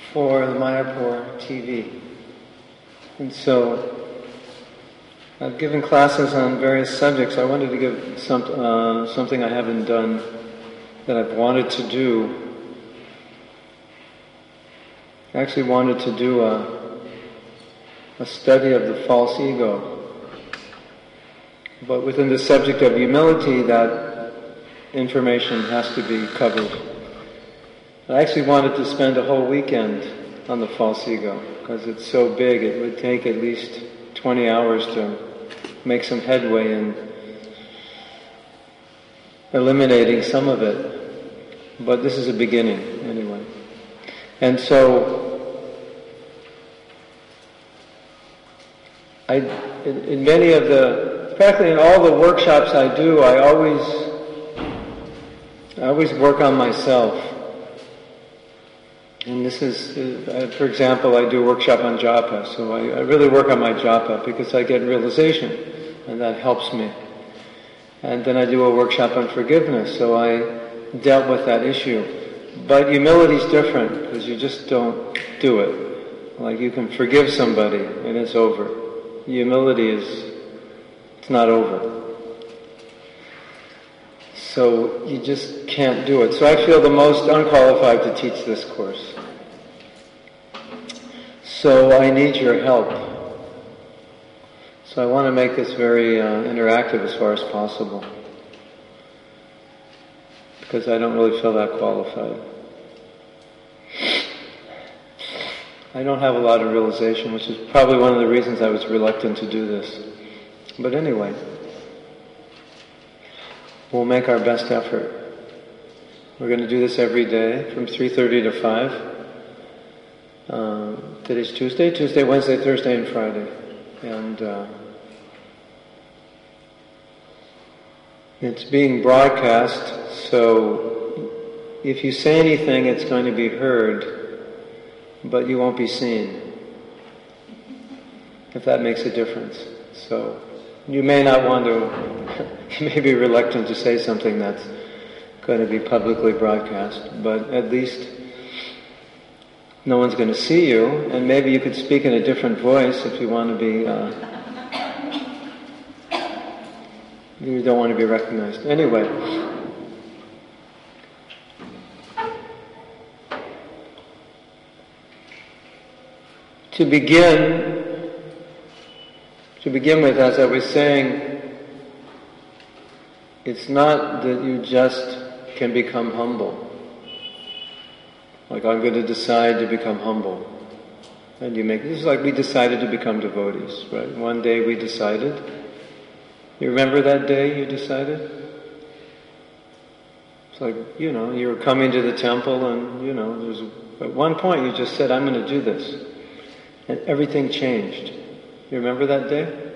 for the Mayapur TV. And so I've given classes on various subjects. I wanted to give something I haven't done that I've wanted to do. I actually wanted to do a study of the false ego. But within the subject of humility, that information has to be covered. I actually wanted to spend a whole weekend on the false ego, because it's so big, it would take at least 20 hours to make some headway in eliminating some of it. But this is a beginning, anyway. And so, in many of practically in all the workshops I do, I always work on myself. And this is, for example, I do a workshop on japa, so I really work on my japa because I get realization, and that helps me. And then I do a workshop on forgiveness, so I dealt with that issue. But humility is different, because you just don't do it. Like you can forgive somebody, and it's over. Humility it's not over. So you just can't do it. So I feel the most unqualified to teach this course. So I need your help. So I want to make this very interactive as far as possible, because I don't really feel that qualified. I don't have a lot of realization, which is probably one of the reasons I was reluctant to do this. But anyway, we'll make our best effort. We're going to do this every day from 3:30 to 5. Today's Tuesday, Wednesday, Thursday, and Friday. And it's being broadcast, so if you say anything, it's going to be heard, but you won't be seen, if that makes a difference. So you may not want to, you may be reluctant to say something that's going to be publicly broadcast, but at least no one's going to see you, and maybe you could speak in a different voice if you want to be, you don't want to be recognized. Anyway, to begin with, as I was saying, it's not that you just can become humble. Like, I'm going to decide to become humble. And this is like we decided to become devotees, right? One day we decided. You remember that day you decided? It's like, you were coming to the temple and, at one point you just said, I'm going to do this. And everything changed. You remember that day?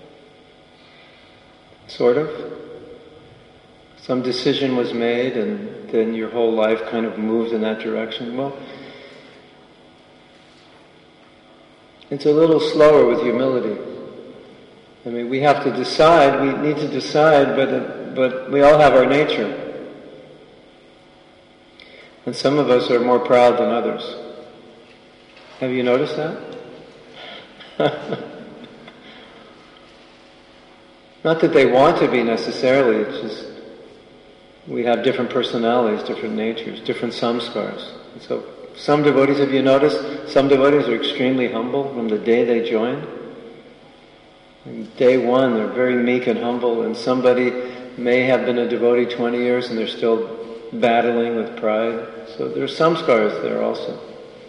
Sort of? Some decision was made and then your whole life kind of moved in that direction. Well, it's a little slower with humility. I mean, we have to decide, we need to decide, but we all have our nature. And some of us are more proud than others. Have you noticed that? Not that they want to be necessarily, it's just we have different personalities, different natures, different samskars. And so some devotees, have you noticed, some devotees are extremely humble from the day they join. And day one, they're very meek and humble, and somebody may have been a devotee 20 years and they're still battling with pride. So there's samskars there also.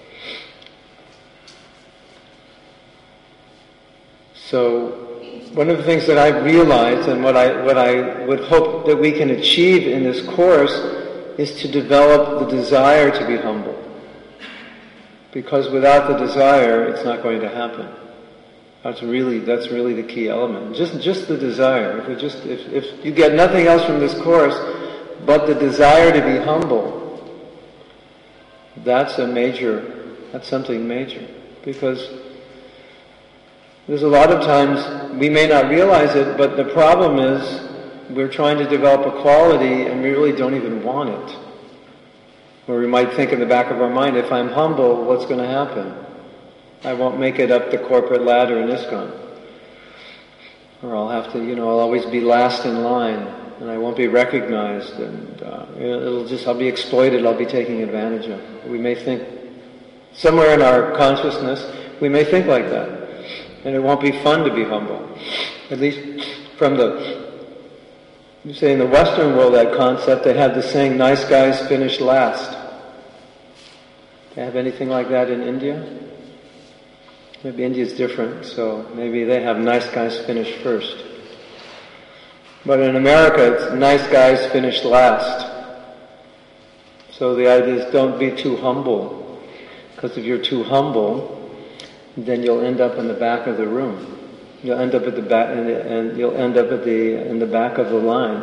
So one of the things that I've realized and what I would hope that we can achieve in this course is to develop the desire to be humble. Because without the desire, it's not going to happen. That's really the key element. Just the desire. If you get nothing else from this course but the desire to be humble, that's something major. Because there's a lot of times we may not realize it, but the problem is we're trying to develop a quality and we really don't even want it. Or we might think in the back of our mind, if I'm humble, what's going to happen? I won't make it up the corporate ladder in ISKCON. Or I'll have to, I'll always be last in line, and I won't be recognized, and I'll be exploited, I'll be taken advantage of. We may think, somewhere in our consciousness, we may think like that. And it won't be fun to be humble. At least from you say in the Western world, that concept, they have the saying, nice guys finish last. Do they have anything like that in India? Maybe India's different, so maybe they have nice guys finish first. But in America, it's nice guys finish last. So the idea is don't be too humble, because if you're too humble, then you'll end up in the back of the room. You'll end up at the back, and you'll end up in the back of the line.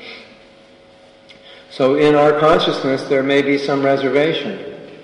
So in our consciousness, there may be some reservation.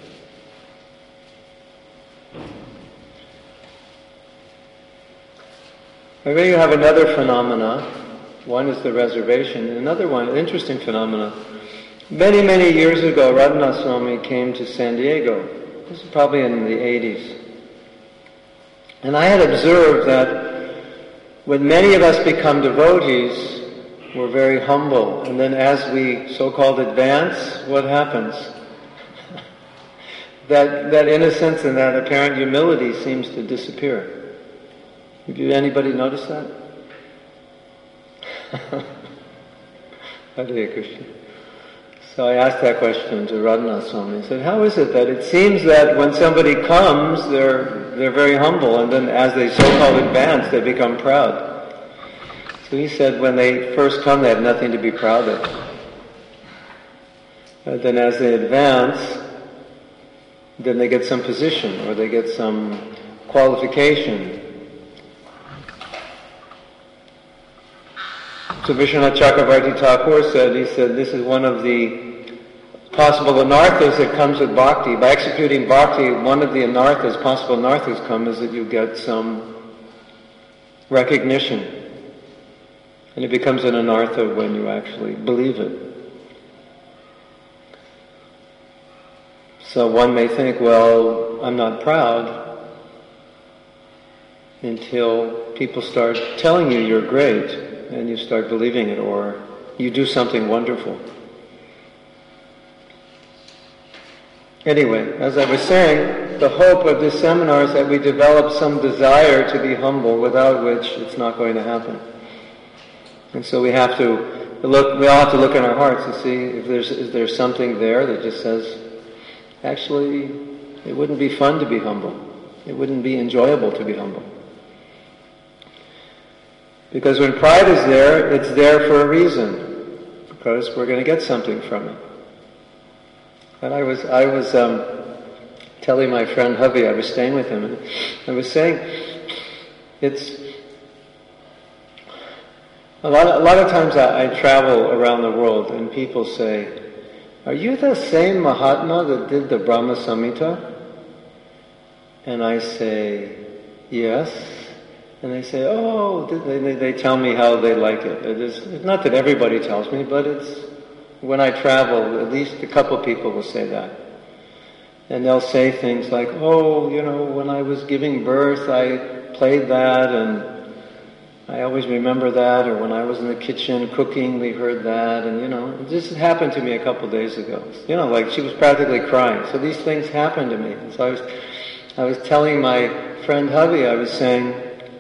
Maybe you have another phenomena. One is the reservation. Another one, an interesting phenomena. Many, many years ago, Radhanath Swami came to San Diego. This is probably in the 80s. And I had observed that when many of us become devotees, we're very humble. And then as we so-called advance, what happens? that innocence and that apparent humility seems to disappear. Did anybody notice that? Hare Krishna. So I asked that question to Radhanath Swami. I said, how is it that it seems that when somebody comes, they're very humble, and then as they so-called advance, they become proud? So he said when they first come, they have nothing to be proud of. But then as they advance, then they get some position, or they get some qualification. So Vishwanath Chakravarti Thakur said, this is one of the possible anarthas that comes with bhakti. By executing bhakti, one of the anarthas, possible anarthas come, is that you get some recognition. And it becomes an anartha when you actually believe it. So one may think, well, I'm not proud until people start telling you you're great. And you start believing it, or you do something wonderful. Anyway, as I was saying, the hope of this seminar is that we develop some desire to be humble, without which it's not going to happen. And so we all have to look in our hearts to see if there's something there that just says, actually, it wouldn't be fun to be humble. It wouldn't be enjoyable to be humble. Because when pride is there, it's there for a reason. Because we're going to get something from it. And I was telling my friend Havi, I was staying with him, and I was saying, it's a lot of times I travel around the world, and people say, "Are you the same Mahatma that did the Brahma Samhita?" And I say, "Yes." And they say, oh, they tell me how they like it. It's not that everybody tells me, but it's when I travel, at least a couple people will say that. And they'll say things like, oh, when I was giving birth, I played that, and I always remember that, or when I was in the kitchen cooking, we heard that, and this happened to me a couple days ago. Like she was practically crying. So these things happened to me. And so I was telling my friend Havi, I was saying,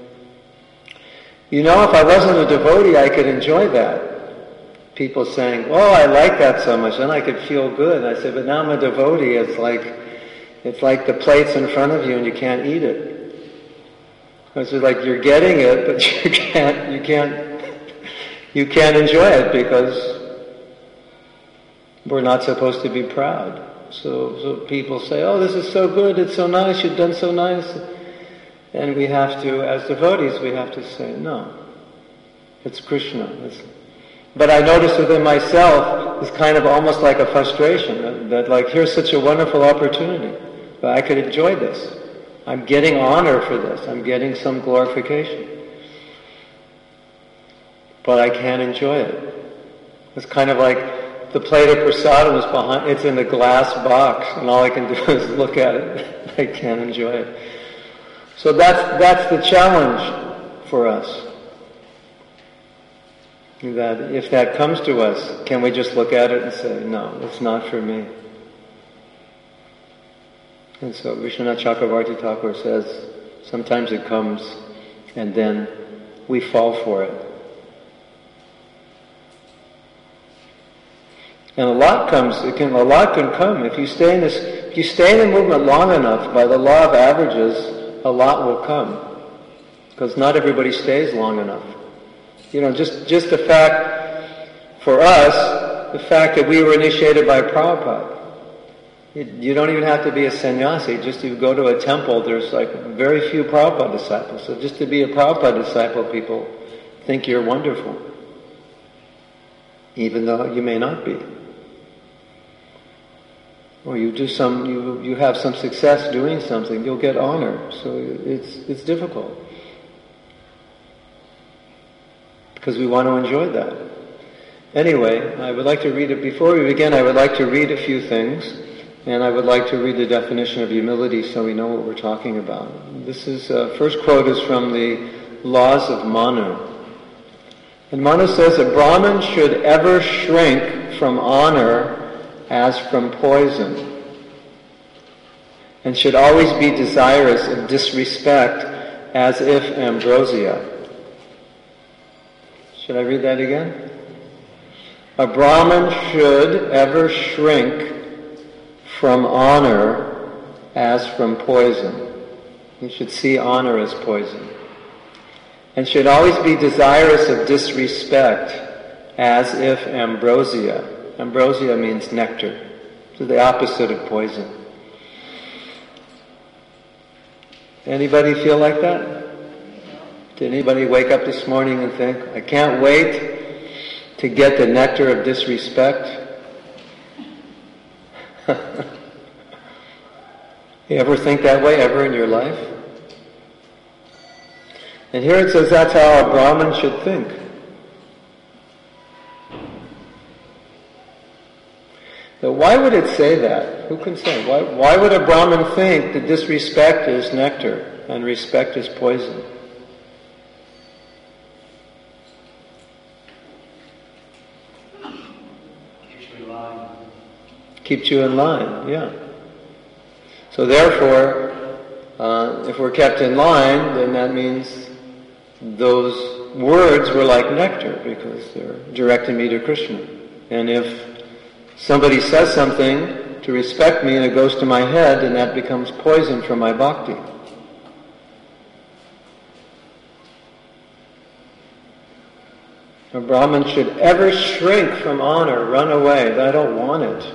if I wasn't a devotee, I could enjoy that. People saying, oh, I like that so much, then I could feel good. And I said, but now I'm a devotee, it's like the plate's in front of you and you can't eat it. It's like you're getting it, but you can't enjoy it because we're not supposed to be proud. So people say, oh, this is so good, it's so nice, you've done so nice. And we have to, as devotees, we have to say, no, it's Krishna. But I noticed within myself, it's kind of almost like a frustration, that like, here's such a wonderful opportunity, but I could enjoy this. I'm getting honor for this. I'm getting some glorification. But I can't enjoy it. It's kind of like the plate of prasadam is behind, it's in a glass box, and all I can do is look at it. I can't enjoy it. So that's the challenge for us. That if that comes to us, can we just look at it and say, no, it's not for me? And so Vishwanath Chakravarti Thakur says, sometimes it comes and then we fall for it. And a lot can come. If you stay in the movement long enough, by the law of averages, a lot will come. Because not everybody stays long enough. Just the fact, for us, the fact that we were initiated by Prabhupada. You don't even have to be a sannyasi. Just you go to a temple, there's like very few Prabhupada disciples. So just to be a Prabhupada disciple, people think you're wonderful. Even though you may not be. Or you have some success doing something, you'll get honor. So it's difficult. Because we want to enjoy that. Anyway, I would like to read it. Before we begin, I would like to read a few things. And I would like to read the definition of humility so we know what we're talking about. This is, first quote is from the Laws of Manu. And Manu says, a Brahmin should ever shrink from honor as from poison, and should always be desirous of disrespect as if ambrosia. Should I read that again? A Brahmin should ever shrink from honor as from poison. You should see honor as poison. And should always be desirous of disrespect as if ambrosia. Ambrosia means nectar. So the opposite of poison. Anybody feel like that? Did anybody wake up this morning and think, I can't wait to get the nectar of disrespect? You ever think that way ever in your life? And here it says that's how a Brahmin should think. Now why would it say that? Who can say? Why would a Brahmin think that disrespect is nectar and respect is poison? Keeps you in line, yeah. So therefore, if we're kept in line, then that means those words were like nectar because they're directing me to Krishna. And if somebody says something to respect me and it goes to my head, then that becomes poison for my bhakti. A Brahmin should ever shrink from honor, run away. I don't want it.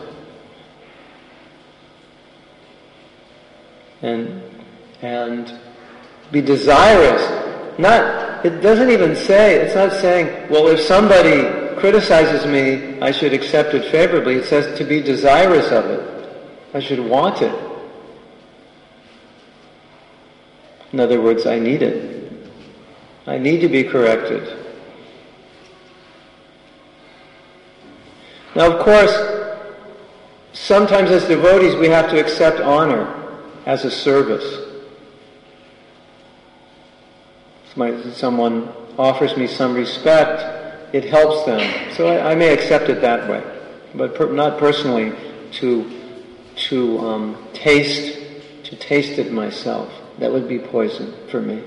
And be desirous. It doesn't even say, it's not saying, well, if somebody criticizes me, I should accept it favorably. It says to be desirous of it. I should want it. In other words, I need it. I need to be corrected. Now, of course, sometimes as devotees we have to accept honor as a service. Someone offers me some respect, it helps them. So I may accept it that way, but not personally to taste it myself. That would be poison for me.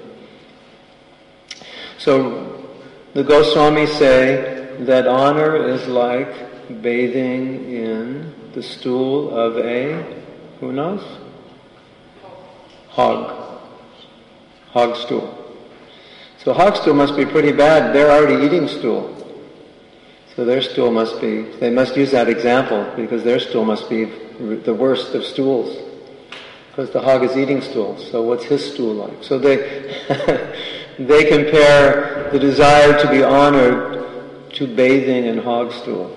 So the Goswamis say that honor is like bathing in the stool of a, who knows? Hog stool. So hog stool must be pretty bad. They're already eating stool. So their stool must be, they must use that example because their stool must be the worst of stools. Because the hog is eating stool. So what's his stool like? So they they compare the desire to be honored to bathing in hog stool.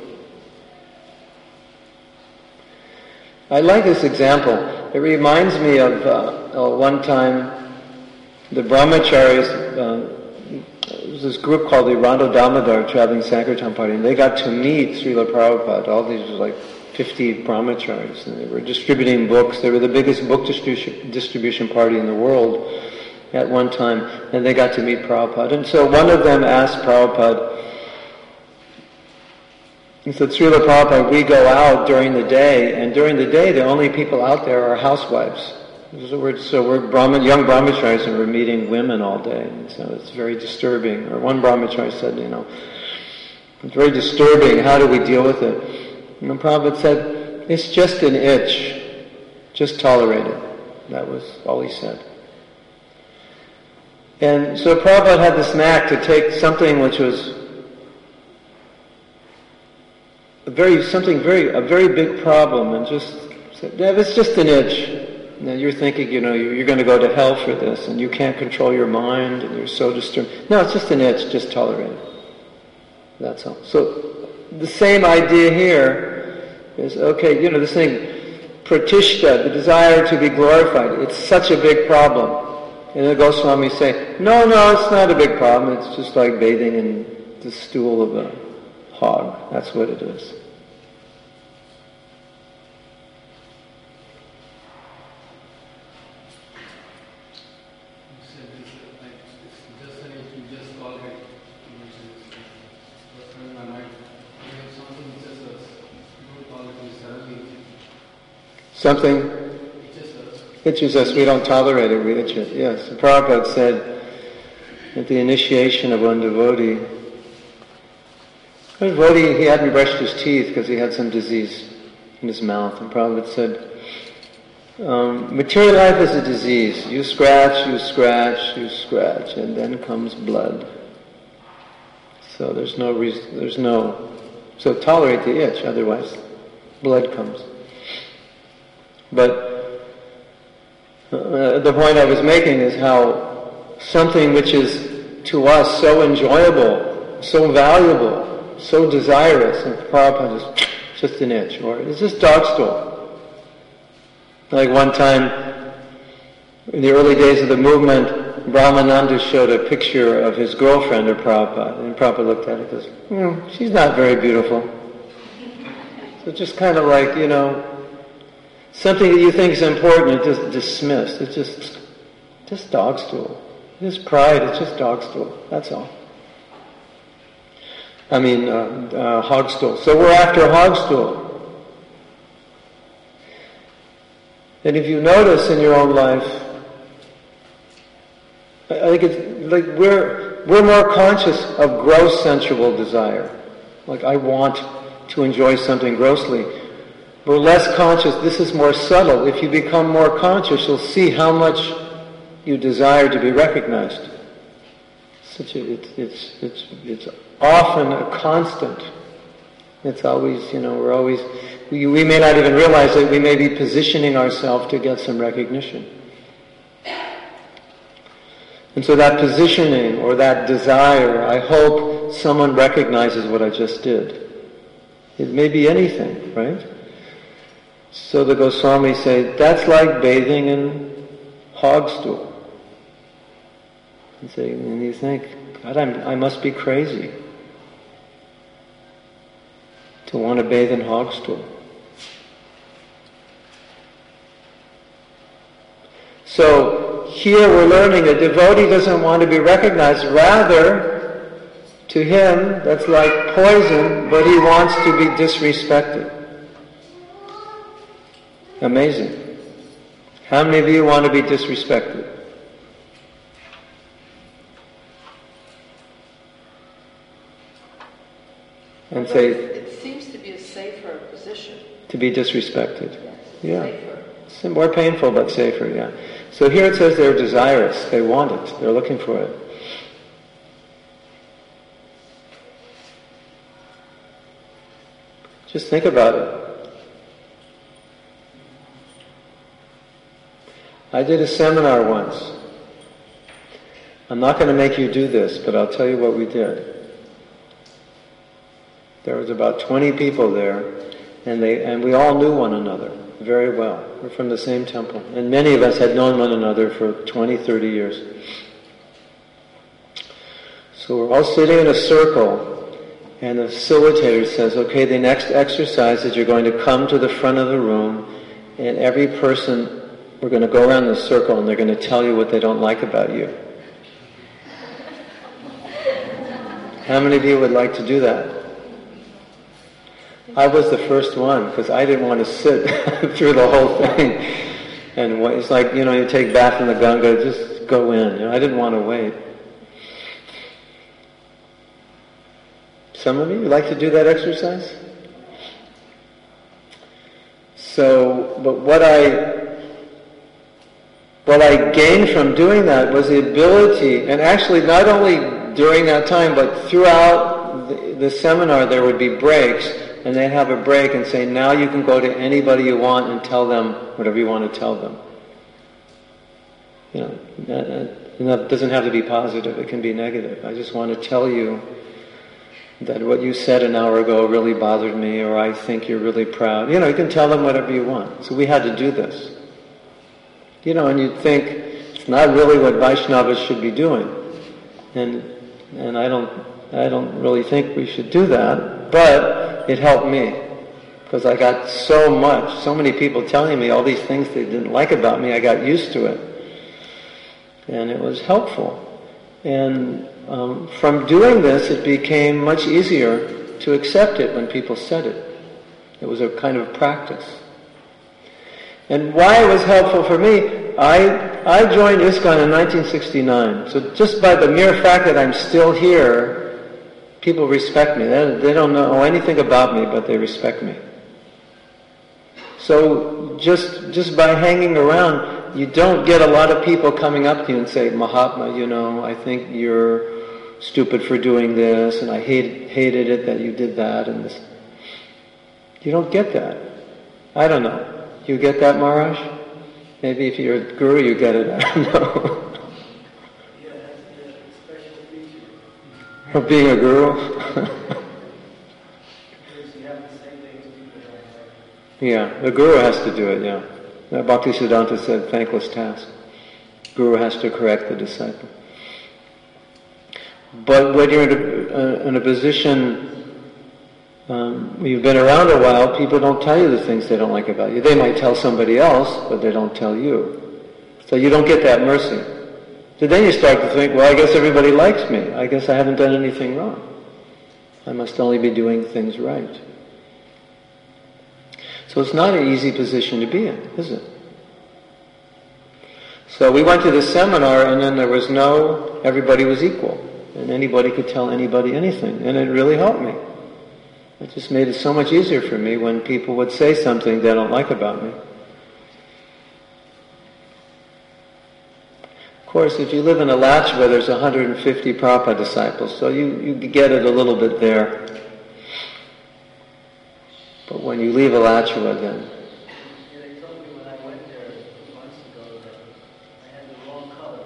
I like this example. It reminds me of one time the brahmacharis there was this group called the Rando Damodar Traveling Sankirtan Party, and they got to meet Srila Prabhupada. All these were like 50 brahmacharis, and they were distributing books. They were the biggest book distribution party in the world at one time, and they got to meet Prabhupada. And so one of them asked Prabhupada, he said, Srila Prabhupada, we go out during the day, and during the day the only people out there are housewives. So we're young brahmacharis, and we're meeting women all day, and so it's very disturbing. Or one brahmachari said, it's very disturbing, how do we deal with it? And the Prabhupada said, it's just an itch, just tolerate it. That was all he said. And so Prabhupada had this knack to take something which was a very big problem, and just said, yeah, it's just an itch. Now you're thinking, you're going to go to hell for this, and you can't control your mind, and you're so disturbed. No, it's just an itch, just tolerate it. That's all. So the same idea here is, okay, this thing, pratishta, the desire to be glorified, it's such a big problem. And the Goswamis say, no, it's not a big problem, it's just like bathing in the stool of a hog. That's what it is. Something itches us, we don't tolerate it, we itch it. Yes, Prabhupada said at the initiation of one devotee, he hadn't brushed his teeth because he had some disease in his mouth, and Prabhupada said, material life is a disease. You scratch, and then comes blood. So so tolerate the itch, otherwise blood comes. But the point I was making is how something which is to us so enjoyable, so valuable, so desirous, and Prabhupada is just an itch, or it's just dog stool. Like one time, in the early days of the movement, Brahmananda showed a picture of his girlfriend of Prabhupada, and Prabhupada looked at it and goes, she's not very beautiful. So just kind of like, something that you think is important is just dismissed. It's just dog stool. It's pride, it's just dog stool. That's all. Hog stool. So we're after hog stool. And if you notice in your own life, I think it's like we're more conscious of gross sensual desire. Like I want to enjoy something grossly. We're less conscious. This is more subtle. If you become more conscious, you'll see how much you desire to be recognized. It's often a constant. It's always, we may not even realize that we may be positioning ourselves to get some recognition. And so that positioning or that desire, I hope someone recognizes what I just did. It may be anything, right? So the Goswamis say, that's like bathing in hog stool. And you think, God, I must be crazy to want to bathe in hog stool. So here we're learning a devotee doesn't want to be recognized. Rather, to him, that's like poison, but he wants to be disrespected. Amazing. How many of you want to be disrespected? And say, it seems to be a safer position. To be disrespected. Yes, yeah. Safer. It's more painful but safer, yeah. So here it says they're desirous. They want it. They're looking for it. Just think about it. I did a seminar once. I'm not going to make you do this, but I'll tell you what we did. There was about 20 people there, and we all knew one another very well. We're from the same temple. And many of us had known one another for 20, 30 years. So we're all sitting in a circle, and the facilitator says, okay, the next exercise is you're going to come to the front of the room, and every person, we're going to go around the circle, and they're going to tell you what they don't like about you. How many of you would like to do that? I was the first one, because I didn't want to sit through the whole thing. And it's like, you take bath in the Ganga, just go in. I didn't want to wait. Some of you like to do that exercise? So, but what I gained from doing that was the ability, and actually not only during that time, but throughout the seminar there would be breaks, and they'd have a break and say, now you can go to anybody you want and tell them whatever you want to tell them. That doesn't have to be positive, it can be negative. I just want to tell you that what you said an hour ago really bothered me, or I think you're really proud. You can tell them whatever you want. So we had to do this. And you'd think, it's not really what Vaishnavas should be doing. And I don't really think we should do that, but it helped me. Because I got so many people telling me all these things they didn't like about me, I got used to it. And it was helpful. And from doing this, it became much easier to accept it when people said it. It was a kind of practice. And why it was helpful for me, I joined ISKCON in 1969. So just by the mere fact that I'm still here, people respect me. They don't know anything about me, but they respect me. So just by hanging around, you don't get a lot of people coming up to you and say, Mahatma, I think you're stupid for doing this, and I hated it that you did that, and this. You don't get that. I don't know. You get that, Maharaj? Maybe if you're a guru, you get it. I don't know. Yeah, that's a special feature. Of being a guru? Because you have to say things people don't like. Yeah, the guru has to do it, yeah. Bhaktisiddhanta said, thankless task. Guru has to correct the disciple. But when you're in a position, you've been around a while, people don't tell you the things they don't like about you. They might tell somebody else, but they don't tell you. So you don't get that mercy. So then you start to think, well, I guess everybody likes me. I guess I haven't done anything wrong. I must only be doing things right. So it's not an easy position to be in, is it? So we went to this seminar, and then there was everybody was equal. And anybody could tell anybody anything. And it really helped me. It just made it so much easier for me when people would say something they don't like about me. Of course, if you live in Alachua, there's 150 Prabhupada disciples, so you get it a little bit there. But when you leave Alachua, then... Yeah, they told me when I went there months ago that I had the wrong color.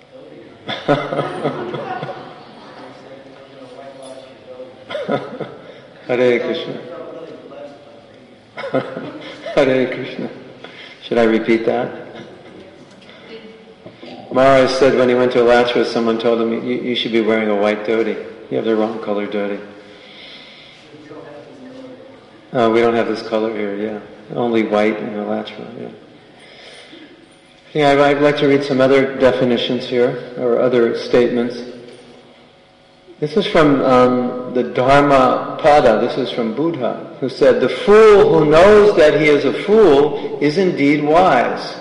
Hare Krishna. Hare Krishna. Should I repeat that? Maharaj said when he went to Alachua, someone told him, you should be wearing a white dhoti. You have the wrong color dhoti. Oh, we don't have this color here, yeah. Only white in Alachua, yeah. Yeah, I'd like to read some other definitions here, or other statements. This is from the Dharmapada, this is from Buddha, who said, the fool who knows that he is a fool is indeed wise.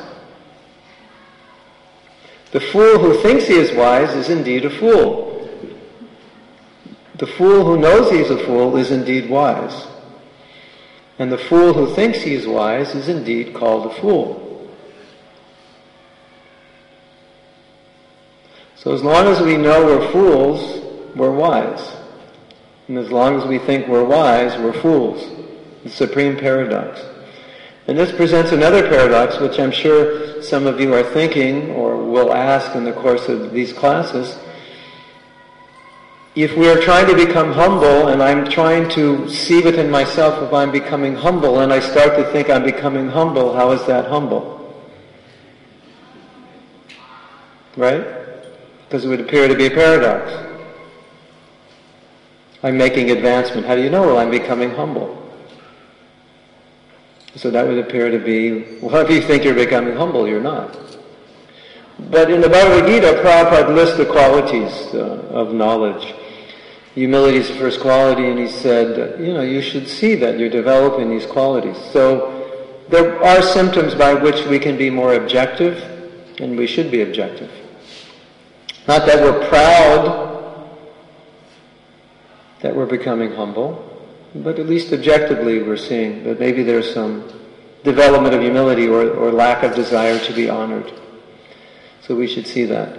The fool who thinks he is wise is indeed a fool. The fool who knows he is a fool is indeed wise. And the fool who thinks he is wise is indeed called a fool. So as long as we know we're fools, we're wise. And as long as we think we're wise, we're fools. The supreme paradox. And this presents another paradox, which I'm sure some of you are thinking or will ask in the course of these classes. If we are trying to become humble, and I'm trying to see within myself if I'm becoming humble, and I start to think I'm becoming humble, how is that humble? Right? Because it would appear to be a paradox. I'm making advancement. How do you know? Well, I'm becoming humble. So that would appear to be, well, if you think you're becoming humble, you're not. But in the Bhagavad Gita, Prabhupada lists the qualities of knowledge. Humility is the first quality, and he said, you should see that you're developing these qualities. So there are symptoms by which we can be more objective, and we should be objective. Not that we're proud that we're becoming humble, but at least objectively we're seeing that maybe there's some development of humility or lack of desire to be honored. So we should see that.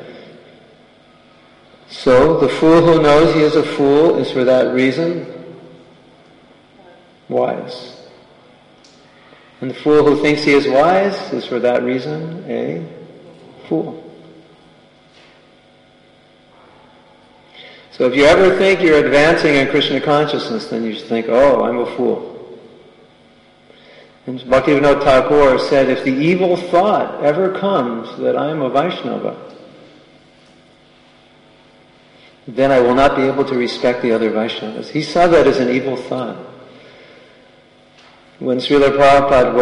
So the fool who knows he is a fool is for that reason wise. And the fool who thinks he is wise is for that reason a fool. So if you ever think you're advancing in Krishna consciousness, then you should think, oh, I'm a fool. And Bhaktivinoda Thakur said, if the evil thought ever comes that I am a Vaishnava, then I will not be able to respect the other Vaishnavas. He saw that as an evil thought. When Srila Prabhupada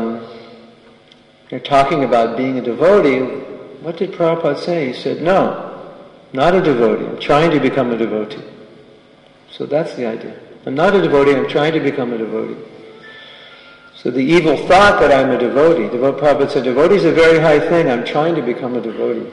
was talking about being a devotee, what did Prabhupada say? He said, no, not a devotee. I'm trying to become a devotee. So that's the idea. I'm not a devotee, I'm trying to become a devotee. So the evil thought that I'm a devotee, Prabhupada said, devotee is a very high thing, I'm trying to become a devotee.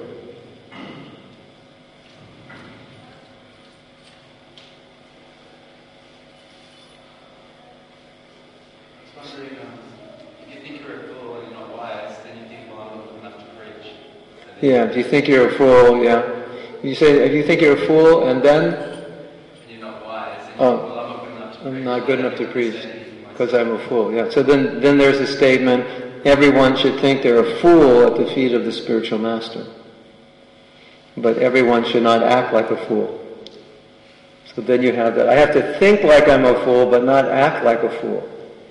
Yeah, if you think you're a fool, yeah. You say, if you think you're a fool, and then? And you're not wise. And I'm not good enough to preach because I'm a fool. Yeah. So then there's a statement, everyone should think they're a fool at the feet of the spiritual master. But everyone should not act like a fool. So then you have that. I have to think like I'm a fool, but not act like a fool.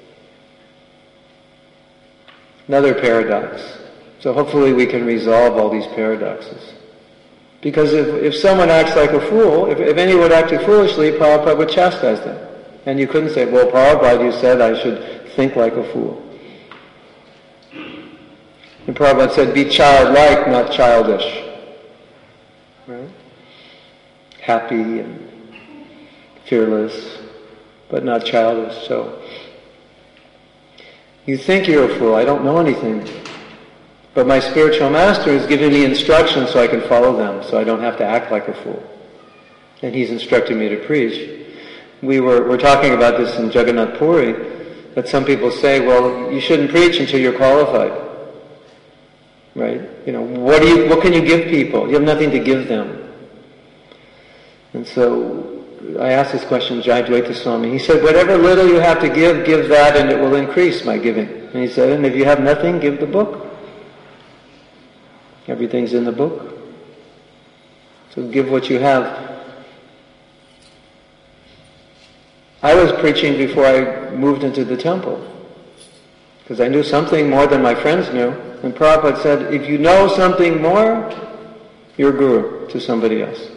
Another paradox. So hopefully we can resolve all these paradoxes. Because if someone acts like a fool, if anyone would act foolishly, Prabhupada would chastise them. And you couldn't say, well, Prabhupada, you said I should think like a fool. And Prabhupada said, be childlike, not childish. Right? Happy and fearless, but not childish. So, you think you're a fool. I don't know anything. But my spiritual master is giving me instructions so I can follow them, so I don't have to act like a fool. And he's instructing me to preach. We're talking about this in Jagannath Puri, that some people say, well, you shouldn't preach until you're qualified. Right? What can you give people? You have nothing to give them. And so I asked this question to Jayadvaita Swami. He said, whatever little you have to give that and it will increase my giving. And he said, and if you have nothing, give the book. Everything's in the book. So give what you have. I was preaching before I moved into the temple, because I knew something more than my friends knew. And Prabhupada said, if you know something more, you're guru to somebody else.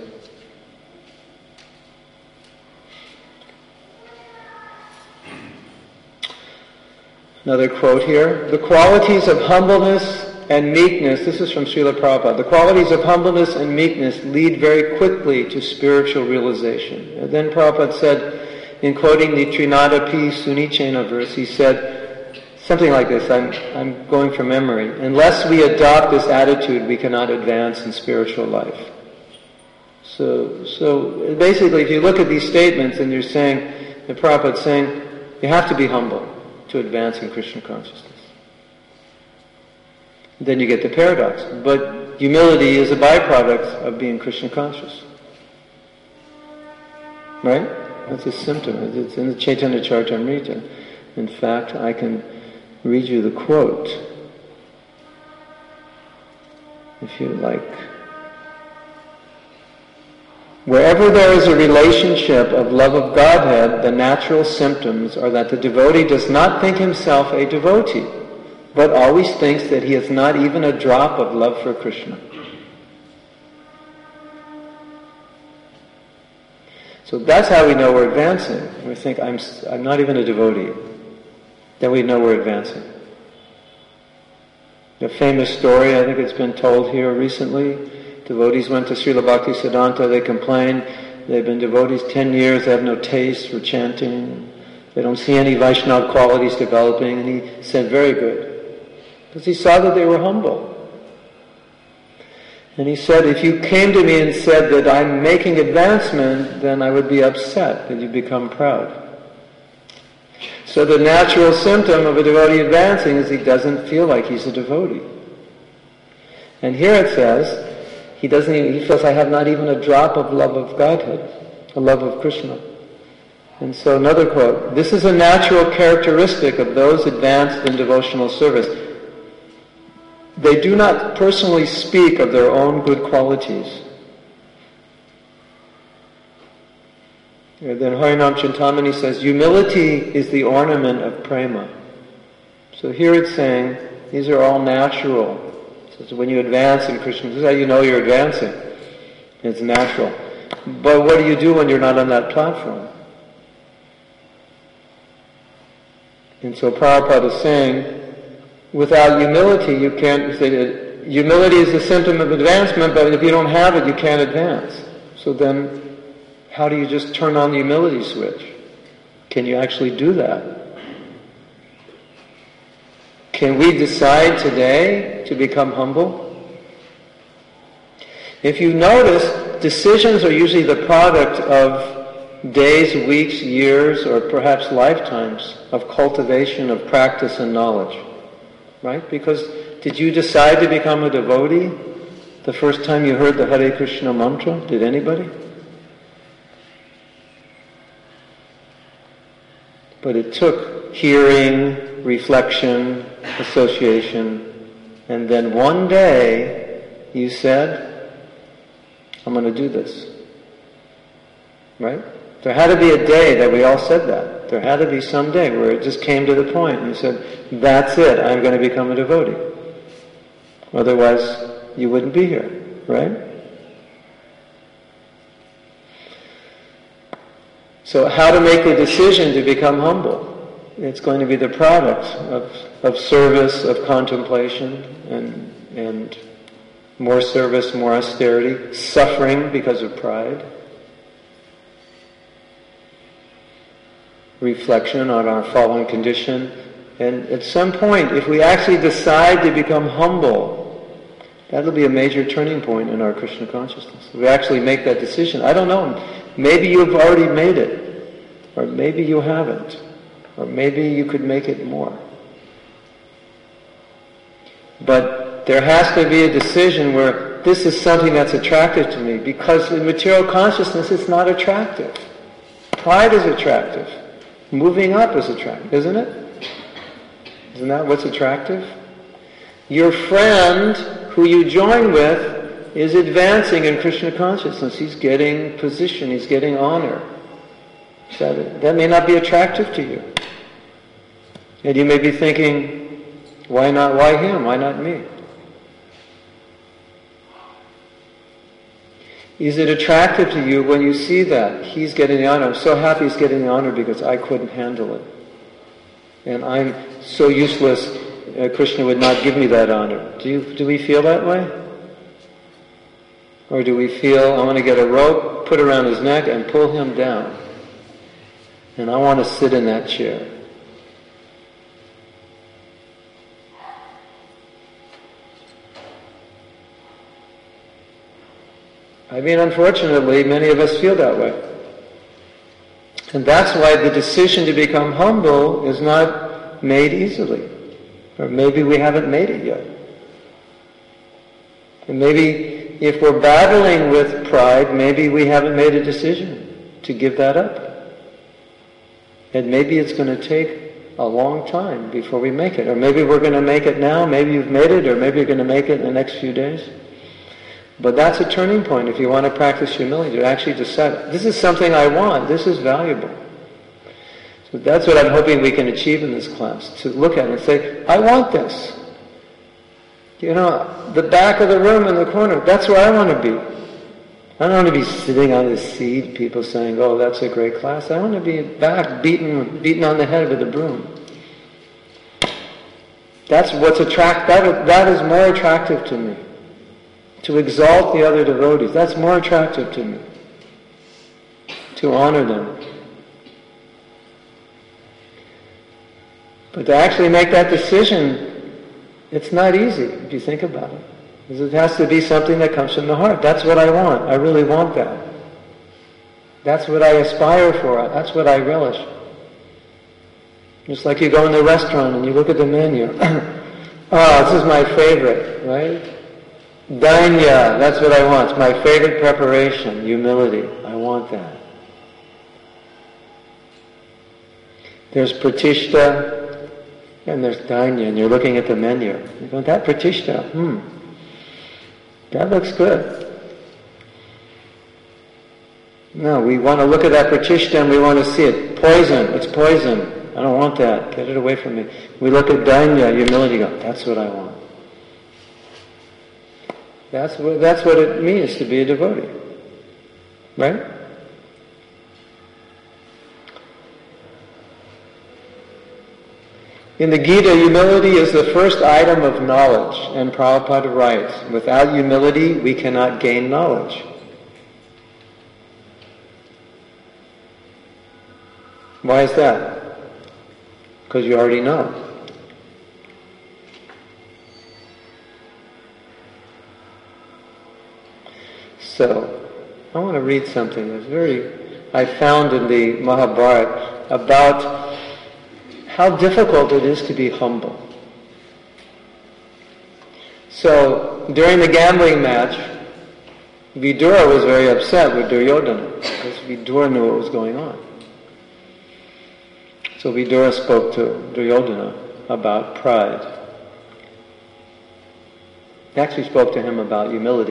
Another quote here. The qualities of humbleness and meekness, this is from Srila Prabhupada, the qualities of humbleness and meekness lead very quickly to spiritual realization. And then Prabhupada said, in quoting the Trinada P. Sunichena verse, he said something like this, I'm going from memory, unless we adopt this attitude, we cannot advance in spiritual life. So basically, if you look at these statements and you're saying, the Prabhupada's saying, you have to be humble to advance in Krishna consciousness. Then you get the paradox. But humility is a byproduct of being Krishna conscious. Right? That's a symptom. It's in the Chaitanya Charitamrita. In fact, I can read you the quote, if you like. Wherever there is a relationship of love of Godhead, the natural symptoms are that the devotee does not think himself a devotee, but always thinks that he has not even a drop of love for Krishna. So that's how we know we're advancing. We think, I'm not even a devotee. Then we know we're advancing. A famous story, I think it's been told here recently. Devotees went to Srila Bhaktisiddhanta, they complained, they've been devotees 10 years, they have no taste for chanting, they don't see any Vaishnava qualities developing, and he said, very good. Because he saw that they were humble. And he said, if you came to me and said that I'm making advancement, then I would be upset, that you become proud. So the natural symptom of a devotee advancing is he doesn't feel like he's a devotee. And here it says, he feels, I have not even a drop of love of Godhead, a love of Krishna. And so another quote, this is a natural characteristic of those advanced in devotional service. They do not personally speak of their own good qualities. And then Harinam Chintamani says, humility is the ornament of prema. So here it's saying, these are all natural. So when you advance in Krishna, this is how you know you're advancing. It's natural. But what do you do when you're not on that platform? And so Prabhupada is saying, without humility, you can't say that humility is a symptom of advancement, but if you don't have it, you can't advance. So then, how do you just turn on the humility switch? Can you actually do that? Can we decide today to become humble? If you notice, decisions are usually the product of days, weeks, years, or perhaps lifetimes of cultivation, of practice and knowledge. Right? Because did you decide to become a devotee the first time you heard the Hare Krishna mantra? Did anybody? But it took hearing, reflection, association, and then one day you said, I'm going to do this. Right? There had to be a day that we all said that. There had to be some day where it just came to the point and you said, that's it, I'm going to become a devotee. Otherwise, you wouldn't be here, right? So how to make the decision to become humble? It's going to be the product of service, of contemplation, and more service, more austerity, suffering because of pride, reflection on our fallen condition. And at some point, if we actually decide to become humble, that'll be a major turning point in our Krishna consciousness. If we actually make that decision. I don't know. Maybe you've already made it. Or maybe you haven't. Or maybe you could make it more. But there has to be a decision where this is something that's attractive to me. Because in material consciousness, it's not attractive. Pride is attractive. Moving up is attractive, isn't it? Isn't that what's attractive? Your friend who you join with is advancing in Krishna consciousness. He's getting position, he's getting honor. That may not be attractive to you. And you may be thinking, why not? Why him? Why not me? Is it attractive to you when you see that he's getting the honor? I'm so happy he's getting the honor because I couldn't handle it. And I'm so useless, Krishna would not give me that honor. Do we feel that way? Or do we feel, I want to get a rope, put around his neck and pull him down. And I want to sit in that chair. I mean, unfortunately, many of us feel that way. And that's why the decision to become humble is not made easily. Or maybe we haven't made it yet. And maybe if we're battling with pride, maybe we haven't made a decision to give that up. And maybe it's going to take a long time before we make it. Or maybe we're going to make it now, maybe you've made it, or maybe you're going to make it in the next few days. But that's a turning point if you want to practice humility, to actually decide, this is something I want, this is valuable. So that's what I'm hoping we can achieve in this class, to look at it and say, I want this. You know, the back of the room in the corner, that's where I want to be. I don't want to be sitting on this seat, people saying, oh, that's a great class. I want to be back, beaten on the head with a broom. That's what's that is more attractive to me. To exalt the other devotees, that's more attractive to me. To honor them. But to actually make that decision, it's not easy if you think about it. Because it has to be something that comes from the heart. That's what I want. I really want that. That's what I aspire for. That's what I relish. Just like you go in the restaurant and you look at the menu. Oh, this is my favorite, right? Danya, that's what I want. It's my favorite preparation. Humility. I want that. There's pratishta and there's danya, and you're looking at the menu. You go, that pratishta, that looks good. No, we want to look at that pratishta and we want to see it. Poison, it's poison. I don't want that. Get it away from me. We look at danya, humility, go, that's what I want. That's what it means to be a devotee. Right? In the Gita, humility is the first item of knowledge, and Prabhupada writes, without humility we cannot gain knowledge. Why is that? Because you already know. So, I want to read something I found in the Mahabharata about how difficult it is to be humble. So, during the gambling match, Vidura was very upset with Duryodhana because Vidura knew what was going on. So Vidura spoke to Duryodhana about pride. He actually spoke to him about humility.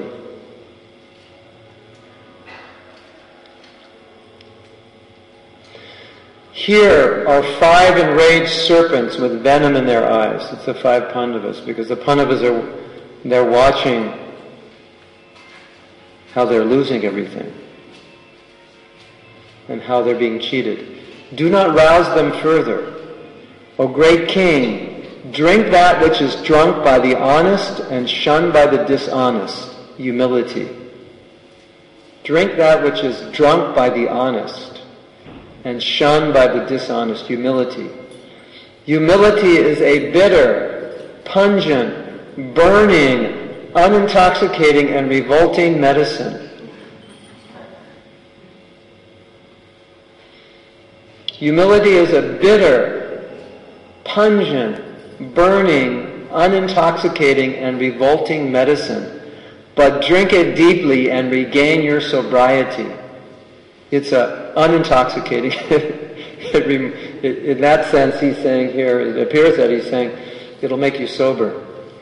Here are 5 enraged serpents with venom in their eyes. It's the 5 Pandavas, because the Pandavas they're watching how they're losing everything and how they're being cheated. Do not rouse them further. O great king, drink that which is drunk by the honest and shunned by the dishonest. Humility. Drink that which is drunk by the honest and shunned by the dishonest. Humility. Humility is a bitter, pungent, burning, unintoxicating, and revolting medicine. Humility is a bitter, pungent, burning, unintoxicating, and revolting medicine. But drink it deeply and regain your sobriety. It's unintoxicating. In that sense, he's saying here, it appears that he's saying, it'll make you sober.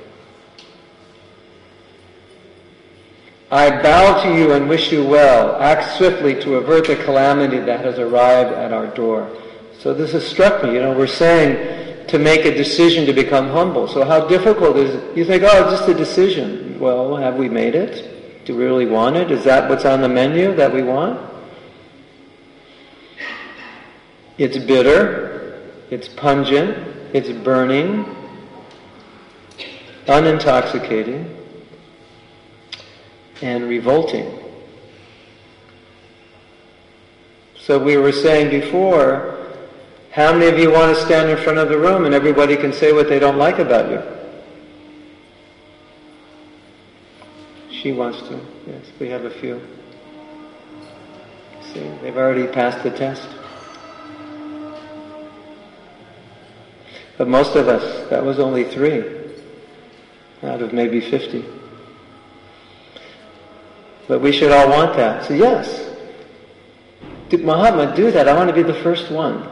I bow to you and wish you well. Act swiftly to avert the calamity that has arrived at our door. So this has struck me. We're saying to make a decision to become humble. So how difficult is it? You think, oh, it's just a decision. Well, have we made it? Do we really want it? Is that what's on the menu that we want? It's bitter, it's pungent, it's burning, unintoxicating, and revolting. So we were saying before, how many of you want to stand in front of the room and everybody can say what they don't like about you? She wants to. Yes, we have a few. See, they've already passed the test. But most of us, that was only 3 out of maybe 50. But we should all want that. So yes, Mahatma, do that. I want to be the first one.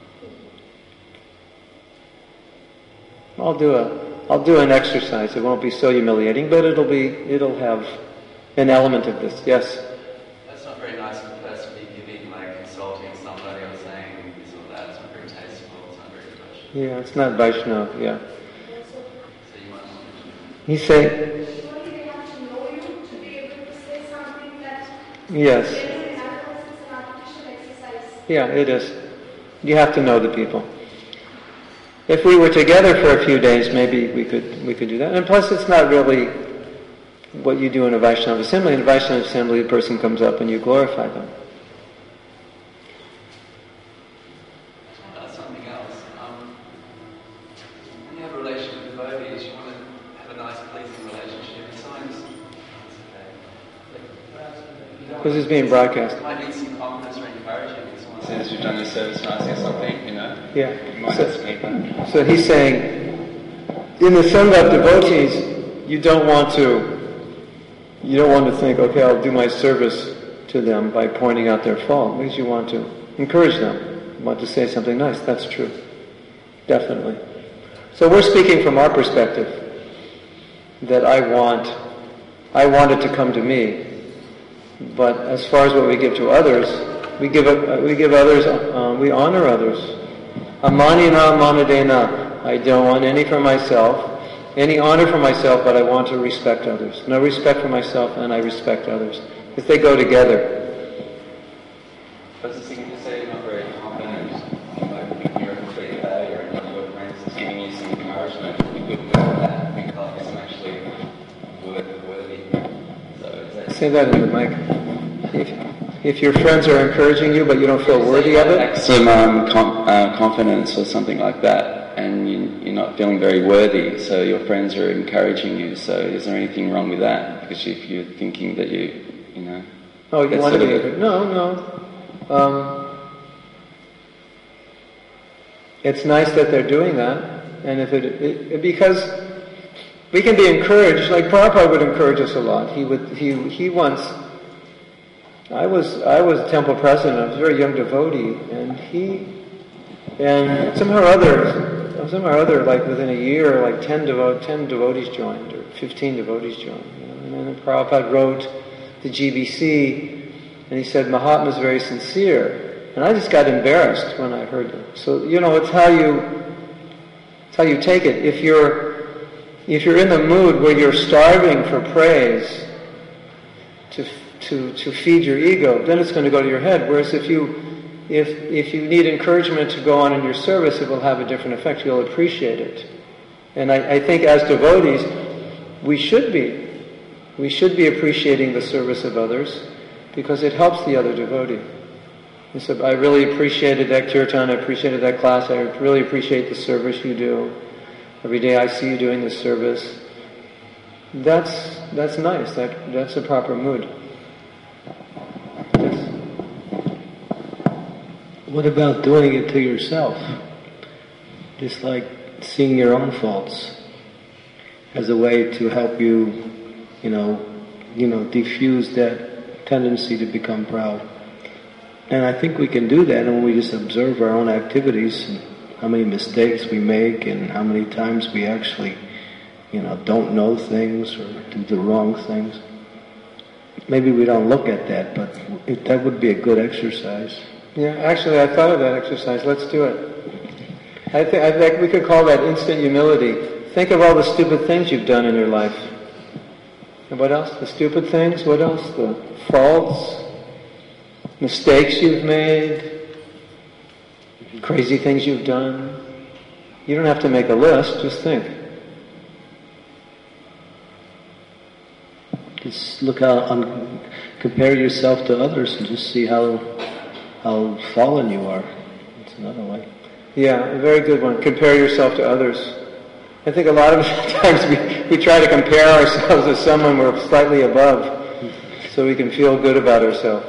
I'll do an exercise. It won't be so humiliating, but it'll have an element of this. Yes. That's not very nice of the person to be giving, like insulting somebody or saying this or that. It's not very tasteful. It's not very fresh. Yeah, it's not Vaishnava. Yeah. So you might not. He's saying. Surely they have to know you to be able to say something that Yes. Yeah, it is. You have to know the people. If we were together for a few days, maybe we could do that. And plus, it's not really what you do in a Vaishnava assembly. In a Vaishnava assembly, the person comes up and you glorify them. Something else. When you have a relationship with devotees, you want to have a nice, pleasing relationship. Sometimes This is being broadcast. you might need some confidence or encouragement. If someone says you've done your service nicely or something, you know. Yeah. You might have to speak back. So he's saying, in the Sangha of devotees, you don't want to think, okay, I'll do my service to them by pointing out their fault. Because you want to encourage them. You want to say something nice. That's true. Definitely. So we're speaking from our perspective, that I want it to come to me. But as far as what we give to others, we honor others. Amanina manadena. I don't want any for myself, any honor for myself, but I want to respect others. No respect for myself, and I respect others. If they go together. But the thing to say, you're not very confident, like you're a complete failure, and one of your friends is giving you some encouragement. You could do that. Think like I'm actually worthy. So is that Say that in the mic. If your friends are encouraging you, but you don't feel worthy of it. Like some confidence or something like that, and you're not feeling very worthy, so your friends are encouraging you. So is there anything wrong with that? Because if you're thinking that you know. Oh, you want to be? No. It's nice that they're doing that, and if because we can be encouraged. Like Prabhupada would encourage us a lot. He once. I was a temple president. I was a very young devotee, and somehow or other, like within a year, like 10 devotees joined, or 15 devotees joined. And then Prabhupada wrote the GBC, and he said Mahatma is very sincere, and I just got embarrassed when I heard it. So it's how you take it. If you're in the mood where you're starving for praise to feed your ego, then it's going to go to your head. Whereas if you need encouragement to go on in your service, it will have a different effect. You'll appreciate it. And I think as devotees, we should be appreciating the service of others, because it helps the other devotee. And so I really appreciated that kirtan, I appreciated that class, I really appreciate the service you do. Every day I see you doing this service. That's nice. That's a proper mood. Yes. What about doing it to yourself? Just like seeing your own faults as a way to help you, diffuse that tendency to become proud. And I think we can do that when we just observe our own activities and how many mistakes we make and how many times we actually, don't know things or do the wrong things. Maybe we don't look at that, but that would be a good exercise. Yeah, actually I thought of that exercise. Let's do it. I think we could call that instant humility. Think of all the stupid things you've done in your life. And what else? The stupid things? What else? The faults? Mistakes you've made? Crazy things you've done? You don't have to make a list, just think. Just look compare yourself to others and just see how fallen you are. That's another way. Yeah, a very good one. Compare yourself to others. I think a lot of times we try to compare ourselves to someone we're slightly above so we can feel good about ourselves.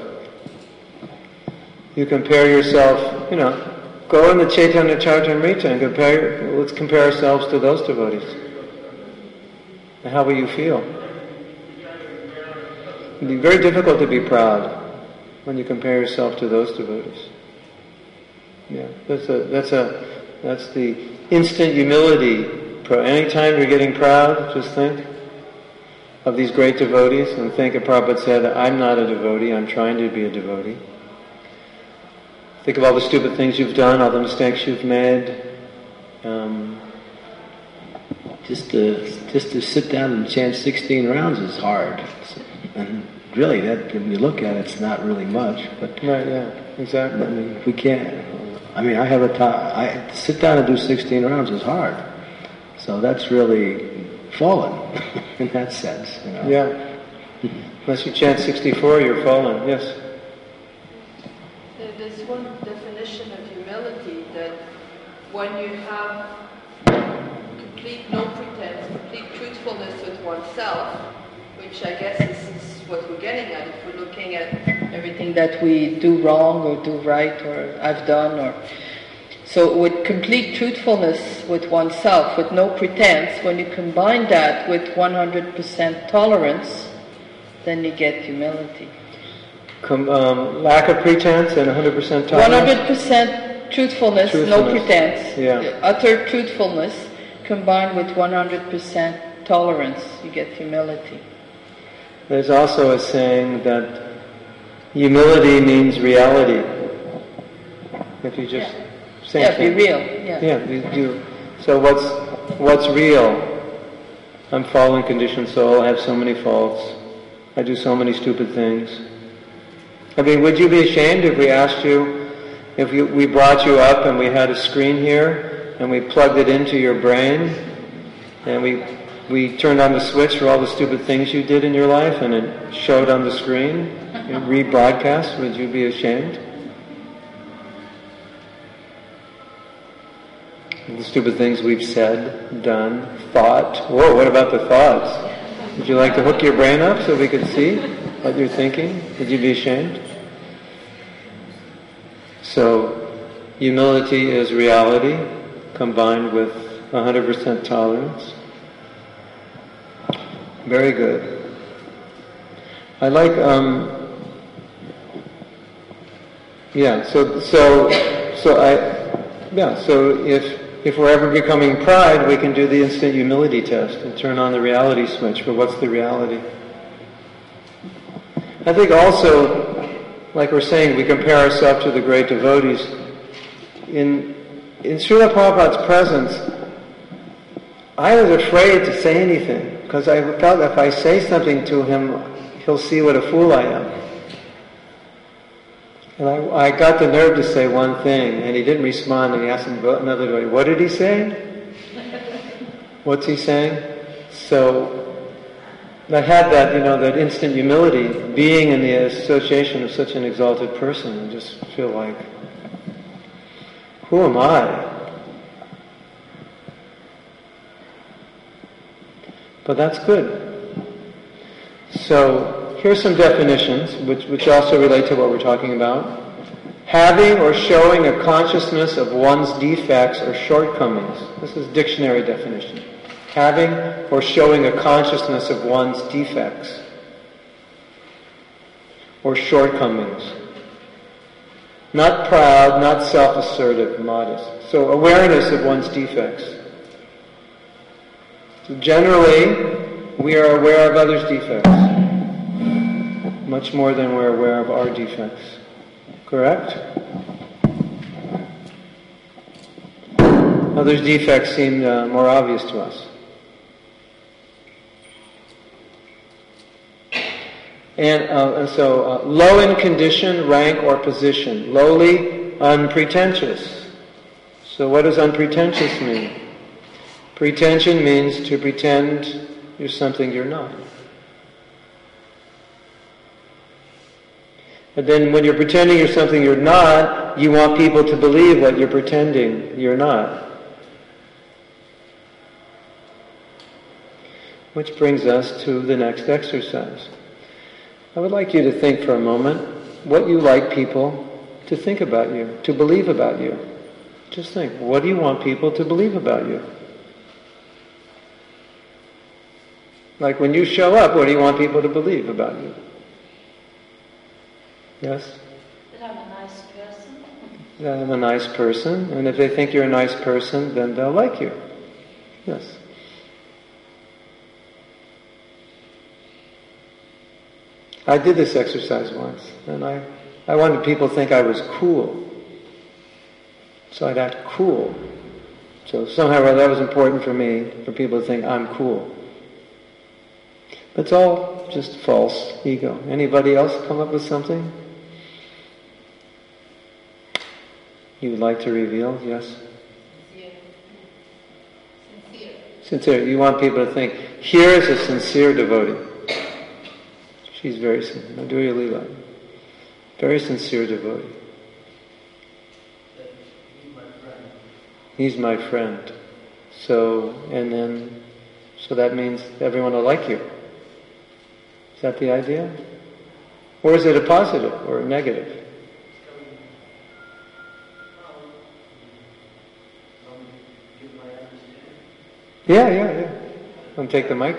You compare yourself, go in the Chaitanya Charitamrita and let's compare ourselves to those devotees. And how will you feel? It'd be very difficult to be proud when you compare yourself to those devotees. Yeah, that's the instant humility. Anytime you're getting proud, just think of these great devotees and think of Prabhupada said, I'm not a devotee, I'm trying to be a devotee. Think of all the stupid things you've done, all the mistakes you've made. Just to sit down and chant 16 rounds is hard. And really, that when you look at it, it's not really much. But Right, yeah, exactly. I mean, we can't. I mean, I have a time. I sit down and do 16 rounds is hard. So that's really fallen in that sense. You know? Yeah. Unless you chant 64, you're fallen. Yes. There's one definition of humility that when you have complete no pretense, complete truthfulness with oneself, which I guess is what we're getting at if we're looking at everything that we do wrong or do right or I've done or... So with complete truthfulness with oneself, with no pretense, when you combine that with 100% tolerance, then you get humility. Lack of pretense and 100% tolerance? 100% truthfulness, no pretense. Yeah. Utter truthfulness combined with 100% tolerance, you get humility. There's also a saying that humility means reality. If you just... be real. So what's real? I'm fallen, conditioned soul. I have so many faults. I do so many stupid things. I mean, would you be ashamed if we asked you, we brought you up and we had a screen here and we plugged it into your brain and we turned on the switch for all the stupid things you did in your life and it showed on the screen, rebroadcast? Would you be ashamed? The stupid things we've said, done, thought. Whoa, what about the thoughts? Would you like to hook your brain up so we could see what you're thinking? Would you be ashamed? So, humility is reality combined with 100% tolerance. Very good. I like, so if we're ever becoming pride, we can do the instant humility test and turn on the reality switch. But what's the reality? I think also, like we're saying, we compare ourselves to the great devotees. In Srila Prabhupada's presence, I was afraid to say anything because I felt if I say something to him, he'll see what a fool I am. And I got the nerve to say one thing, and he didn't respond, and he asked another devotee, what did he say? What's he saying? So, I had that, that instant humility, being in the association of such an exalted person, and just feel like, who am I? But that's good. So, here's some definitions, which also relate to what we're talking about. Having or showing a consciousness of one's defects or shortcomings. This is dictionary definition. Having or showing a consciousness of one's defects or shortcomings. Not proud, not self-assertive, modest. So awareness of one's defects. So generally, we are aware of others' defects. Much more than we're aware of our defects. Correct? Others' defects seem more obvious to us. And so, low in condition, rank, or position. Lowly, unpretentious. So what does unpretentious mean? Pretension means to pretend you're something you're not. And then when you're pretending you're something you're not, you want people to believe what you're pretending you're not. Which brings us to the next exercise. I would like you to think for a moment what you like people to think about you, to believe about you. Just think, what do you want people to believe about you? Like when you show up, what do you want people to believe about you? Yes? That I'm a nice person. That I'm a nice person, and if they think you're a nice person, then they'll like you. Yes. I did this exercise once, and I wanted people to think I was cool. So I'd act cool. So somehow that was important for me, for people to think I'm cool. It's all just false ego. Anybody else come up with something you would like to reveal? Yes? Sincere. You want people to think, here is a sincere devotee. She's very sincere. Madhurya Leela. Very sincere devotee. He's my friend. So that means everyone will like you. Is that the idea? Or is it a positive or a negative? Yeah. Want to take the mic?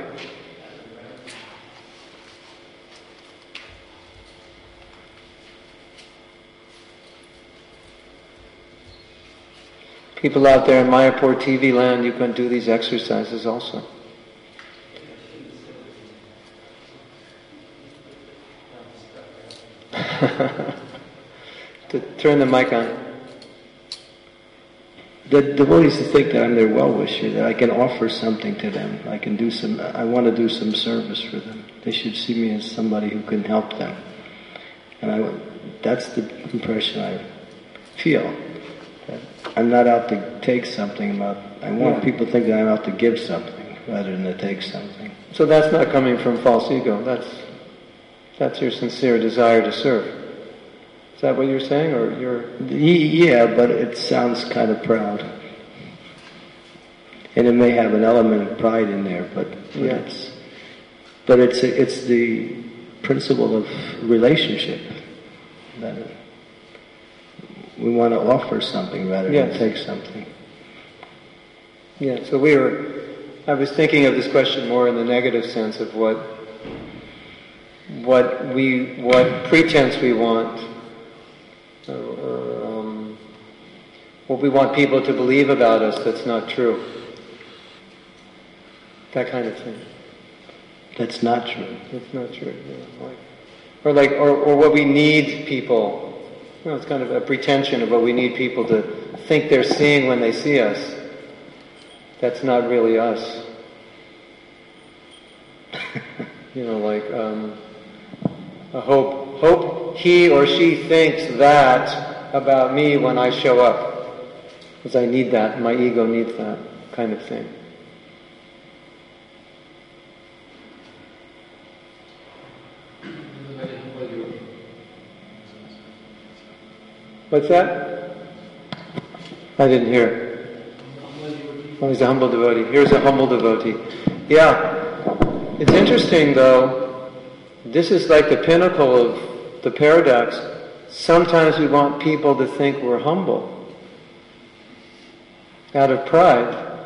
People out there in Mayapur TV land, you can do these exercises also. To turn the mic on. The devotees to think that I'm their well-wisher, that I can offer something to them. I want to do some service for them. They should see me as somebody who can help them. And that's the impression I feel. I'm not out to take something. I want people to think that I'm out to give something rather than to take something. So that's not coming from false ego. That's your sincere desire to serve. Is that what you're saying, or you're? Yeah, but it sounds kind of proud, and it may have an element of pride in there. It's the principle of relationship that we want to offer something rather than take something. Yeah. So I was thinking of this question more in the negative sense of what pretense we want. What we want people to believe about us that's not true. That kind of thing. That's not true. It's not true. Yeah. Or what we need people. It's kind of a pretension of what we need people to think they're seeing when they see us. That's not really us. I hope he or she thinks that about me when I show up. Because I need that, my ego needs that kind of thing. What's that? I didn't hear. Oh, he's a humble devotee. Here's a humble devotee. Yeah. It's interesting though, this is like the pinnacle of the paradox. Sometimes we want people to think we're humble out of pride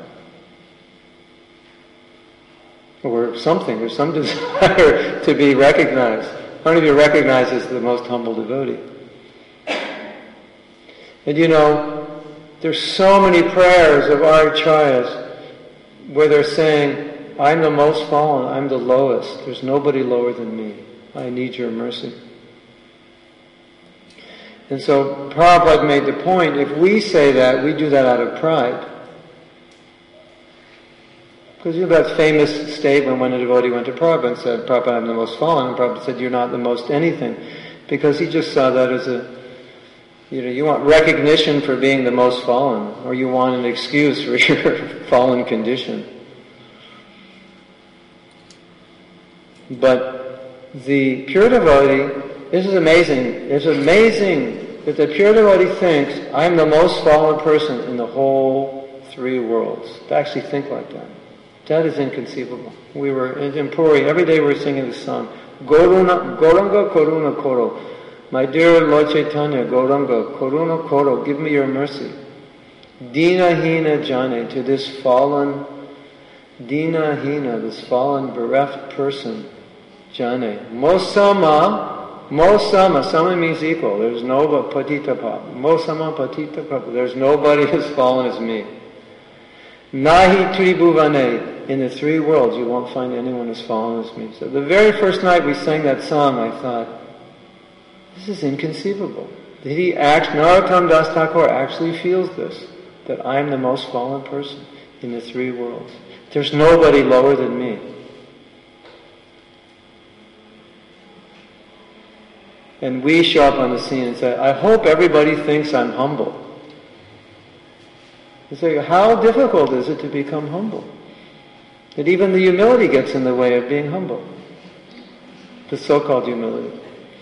or something, or some desire to be recognized. How many of you recognize as the most humble devotee? And there's so many prayers of Acharyas where they're saying, I'm the most fallen, I'm the lowest, there's nobody lower than me, I need your mercy. And so Prabhupada made the point, if we say that, we do that out of pride. Because you have that famous statement when a devotee went to Prabhupada and said, Prabhupada, I'm the most fallen, and Prabhupada said, you're not the most anything. Because he just saw that as you want recognition for being the most fallen, or you want an excuse for your fallen condition. But the pure devotee, this is amazing. It's amazing that the pure devotee thinks, I'm the most fallen person in the whole three worlds. To actually think like that. That is inconceivable. We were in Puri, every day we were singing this song, Gauranga Karuna Koro. My dear Lord Chaitanya, Gauranga, Karuna Koro, give me your mercy. Dina Hina Jane, to this fallen, Dina Hina, this fallen, bereft person, Jane. Mosama, sama means equal. There's no patita papa. Mosama patita papa. There's nobody as fallen as me. Nahi tribhuvane. In the three worlds, you won't find anyone as fallen as me. So the very first night we sang that song, I thought, this is inconceivable. Narottam Das Thakur actually feels this, that I'm the most fallen person in the three worlds. There's nobody lower than me. And we show up on the scene and say, I hope everybody thinks I'm humble. You say, how difficult is it to become humble? That even the humility gets in the way of being humble. The so-called humility.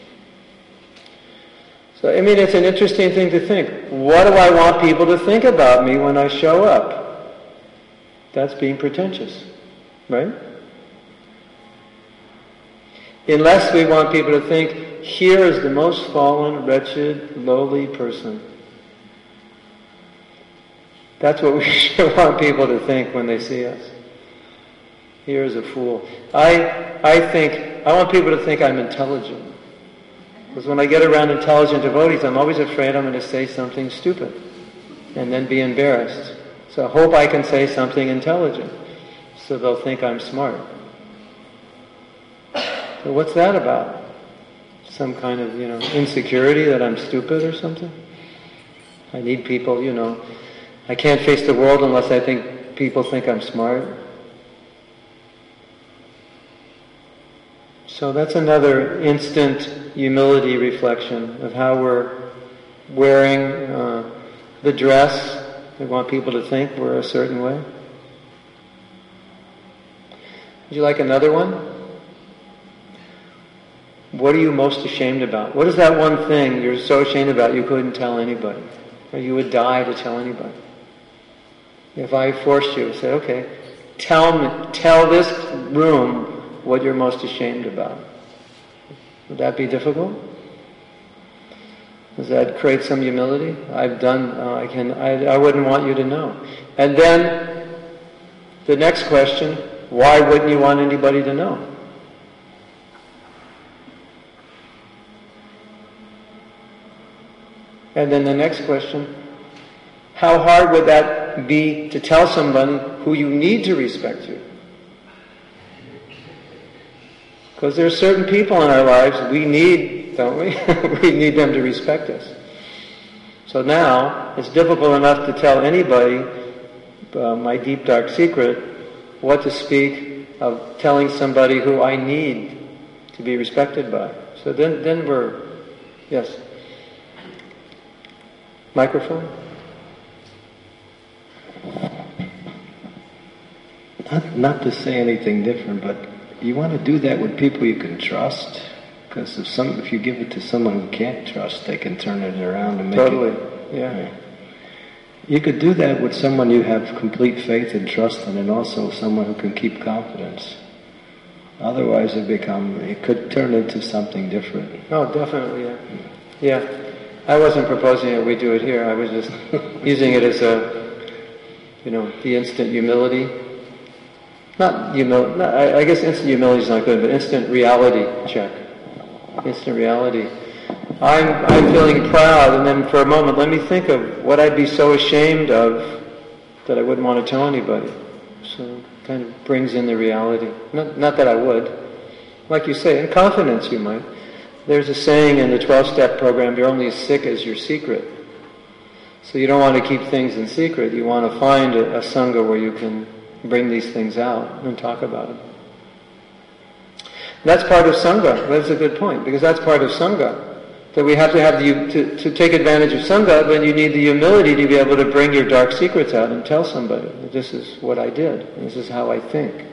So, I mean, it's an interesting thing to think. What do I want people to think about me when I show up? That's being pretentious, right? Unless we want people to think, here is the most fallen, wretched, lowly person. That's what we should want people to think when they see us. Here is a fool. I want people to think I'm intelligent. Because when I get around intelligent devotees, I'm always afraid I'm going to say something stupid and then be embarrassed. So I hope I can say something intelligent so they'll think I'm smart. So what's that about? Some kind of, insecurity that I'm stupid or something? I need people, I can't face the world unless I think people think I'm smart. So that's another instant humility reflection of how we're wearing the dress. We want people to think we're a certain way. Would you like another one? What are you most ashamed about? What is that one thing you're so ashamed about you couldn't tell anybody? Or you would die to tell anybody? If I forced you to say, okay, tell this room what you're most ashamed about. Would that be difficult? Does that create some humility? I wouldn't want you to know. And then the next question, why wouldn't you want anybody to know? And then the next question, how hard would that be to tell somebody who you need to respect you? Because there are certain people in our lives we need, don't we? We need them to respect us. So now, it's difficult enough to tell anybody my deep dark secret, what to speak of telling somebody who I need to be respected by. So then we're, yes. Microphone? Not to say anything different, but you want to do that with people you can trust, because if you give it to someone who can't trust, they can turn it around and make totally. Yeah. You could do that with someone you have complete faith and trust in, and also someone who can keep confidence. Otherwise, it could turn into something different. Oh, definitely. Yeah. I wasn't proposing that we do it here. I was just using it as the instant humility. I guess instant humility is not good, but instant reality check. Instant reality. I'm feeling proud, and then for a moment, let me think of what I'd be so ashamed of that I wouldn't want to tell anybody. So it kind of brings in the reality. Not that I would. Like you say, in confidence you might. There's a saying in the 12-step program, you're only as sick as your secret. So you don't want to keep things in secret. You want to find a sangha where you can bring these things out and talk about them. That's part of sangha. That's a good point, because that's part of sangha. That we have to have to take advantage of sangha, but you need the humility to be able to bring your dark secrets out and tell somebody, this is what I did, and this is how I think.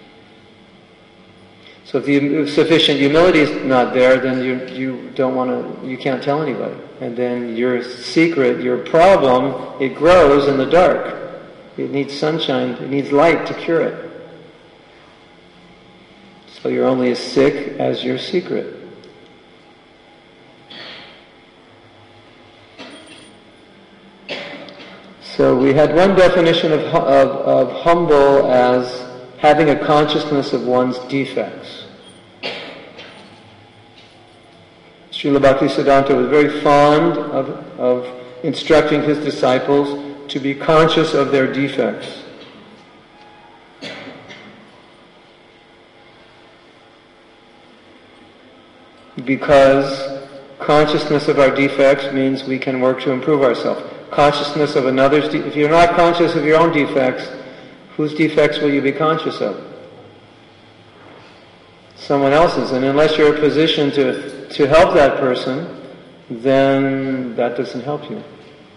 So if sufficient humility is not there, then you can't tell anybody. And then your secret, your problem, it grows in the dark. It needs sunshine, it needs light to cure it. So you're only as sick as your secret. So we had one definition of humble as having a consciousness of one's defects. Srila Bhaktisiddhanta was very fond of instructing his disciples to be conscious of their defects. Because consciousness of our defects means we can work to improve ourselves. Consciousness of another's if you're not conscious of your own defects, whose defects will you be conscious of? someone else's. And unless you're in a position to help that person, then that doesn't help you.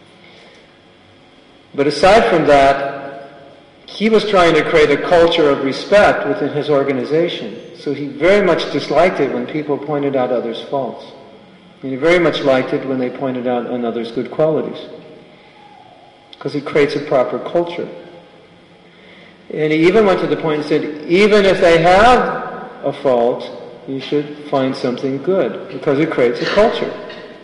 But aside from that, he was trying to create a culture of respect within his organization. So he very much disliked it when people pointed out others' faults. And he very much liked it when they pointed out another's good qualities. Because it creates a proper culture. And he even went to the point and said, even if they have a fault, you should find something good, because it creates a culture.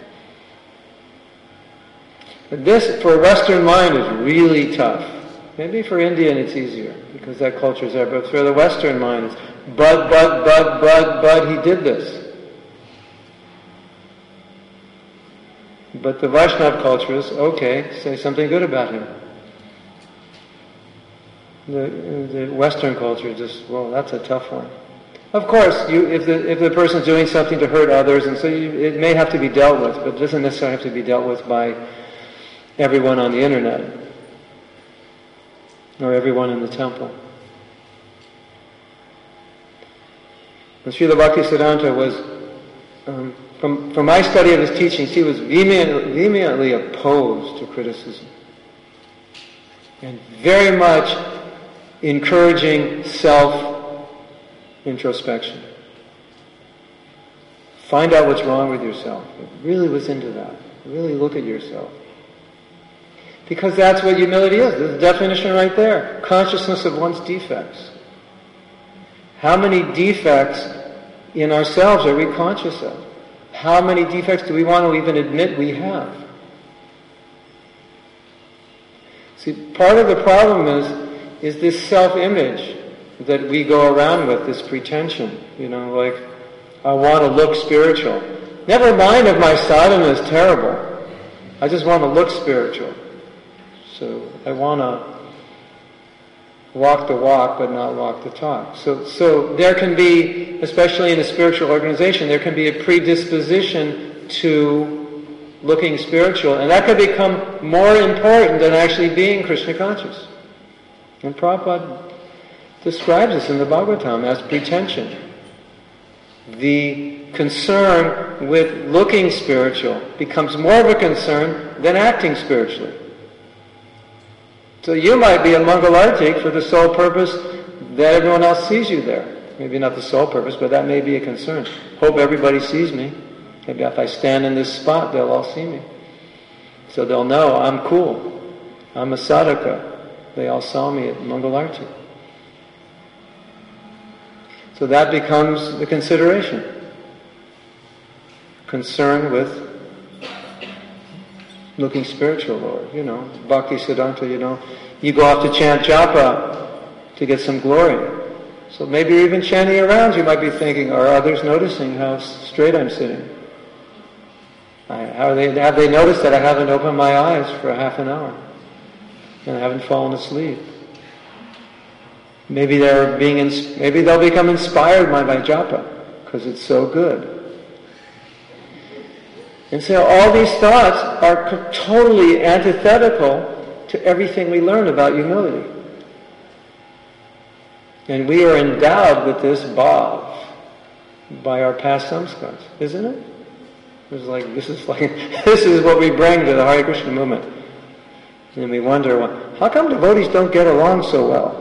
But this, for a Western mind, is really tough. Maybe for Indian it's easier, because that culture is there. But for the Western mind, it's but he did this. But the Vaishnava culture is, okay, say something good about him. The Western culture is just, well, that's a tough one. Of course, if the person's doing something to hurt others, and so it may have to be dealt with, but it doesn't necessarily have to be dealt with by everyone on the internet or everyone in the temple. And Srila Bhaktisiddhanta was, from my study of his teachings, he was vehemently opposed to criticism. And very much encouraging self-introspection. Find out what's wrong with yourself. It really was into that. Really look at yourself. Because that's what humility is. There's the definition right there. Consciousness of one's defects. How many defects in ourselves are we conscious of? How many defects do we want to even admit we have? See, part of the problem is this self-image that we go around with, this pretension. Like, I want to look spiritual. Never mind if my sadhana is terrible. I just want to look spiritual. So I want to walk the walk, but not walk the talk. So there can be, especially in a spiritual organization, there can be a predisposition to looking spiritual, and that could become more important than actually being Krishna conscious. And Prabhupada describes this in the Bhagavatam as pretension. The concern with looking spiritual becomes more of a concern than acting spiritually. So you might be a Mangalartik for the sole purpose that everyone else sees you there. Maybe not the sole purpose, but that may be a concern. Hope everybody sees me. Maybe if I stand in this spot, they'll all see me. So they'll know I'm cool. I'm a sadhaka. They all saw me at Mangalarti. So that becomes the consideration. Concern with looking spiritual, or, Bhaktisiddhanta, you go off to chant japa to get some glory. So maybe you're even chanting around, you might be thinking, are others noticing how straight I'm sitting? Have they noticed that I haven't opened my eyes for half an hour? And I haven't fallen asleep? Maybe they'll become inspired by my japa, because it's so good. And so all these thoughts are totally antithetical to everything we learn about humility. And we are endowed with this bhav by our past samskars, isn't it? This is what we bring to the Hare Krishna movement. And we wonder, how come devotees don't get along so well?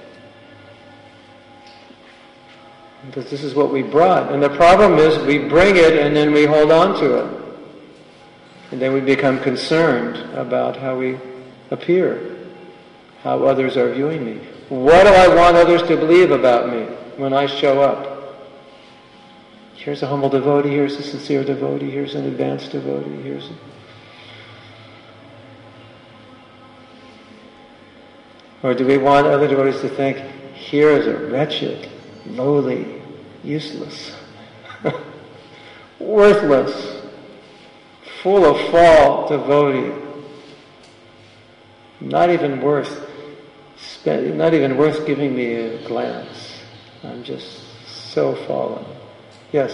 Because this is what we brought. And the problem is we bring it and then we hold on to it. And then we become concerned about how we appear, how others are viewing me. What do I want others to believe about me when I show up? Here's a humble devotee, here's a sincere devotee, here's an advanced devotee, Or do we want other devotees to think, here is a wretched, lowly, useless, worthless, full of fault devotee, not even worth giving me a glance. I'm just so fallen. Yes?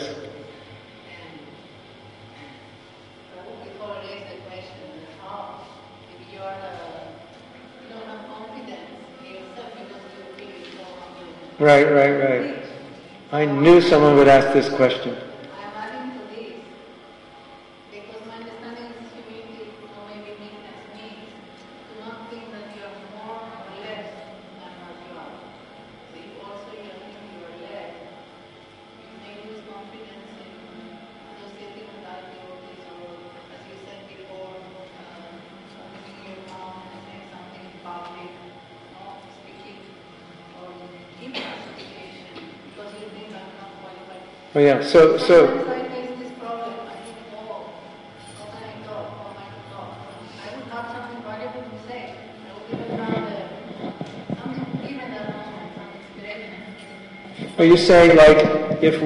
Before I raise the question, how if you don't have confidence in yourself because you feel you don't have confidence. Right. I knew someone would ask this question. I'm adding to this, because my understanding is humility, or maybe meekness, means to not think that you are more or less than what you are. So if also you think you are less, you may lose confidence in associating with other devotees, or as you said before, opening your mouth and saying something in public, not speaking or giving association, because you think I'm not qualified. Oh yeah, Sometimes I face this problem. I think, oh, how can I talk? How am I to talk? I would have something valuable to say. I would even have something to give in that moment, some inspiration. are you saying like if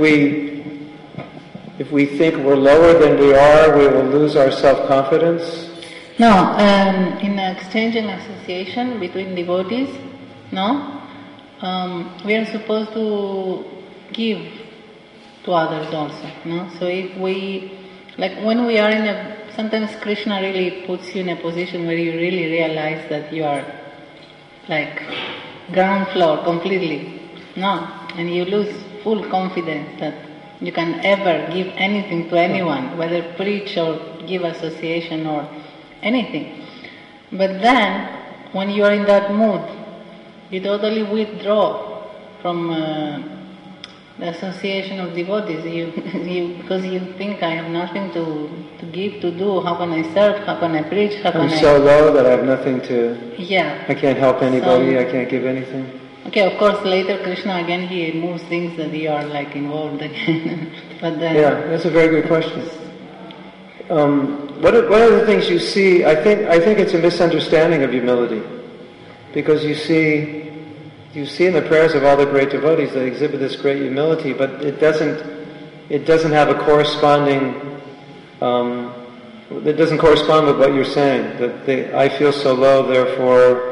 we think we're lower than we are, we will lose our self-confidence? No, in exchange and association between devotees, no, we are supposed to give to others also, no? So if we, like when we are sometimes Krishna really puts you in a position where you really realize that you are like ground floor completely, no? And you lose full confidence that you can ever give anything to anyone, whether preach or give association or anything. But then, when you are in that mood, you totally withdraw from the association of devotees. Because you think, I have nothing to give, to do. How can I serve? How can I preach? How can I'm so low that I have nothing to... Yeah. I can't help anybody, I can't give anything. Okay, of course, later Krishna again, he moves things that you are like involved again. But then... Yeah, that's a very good question. One of the things you see, I think it's a misunderstanding of humility, because you see in the prayers of all the great devotees they exhibit this great humility, but it doesn't have a corresponding. It doesn't correspond with what you're saying. That I feel so low, therefore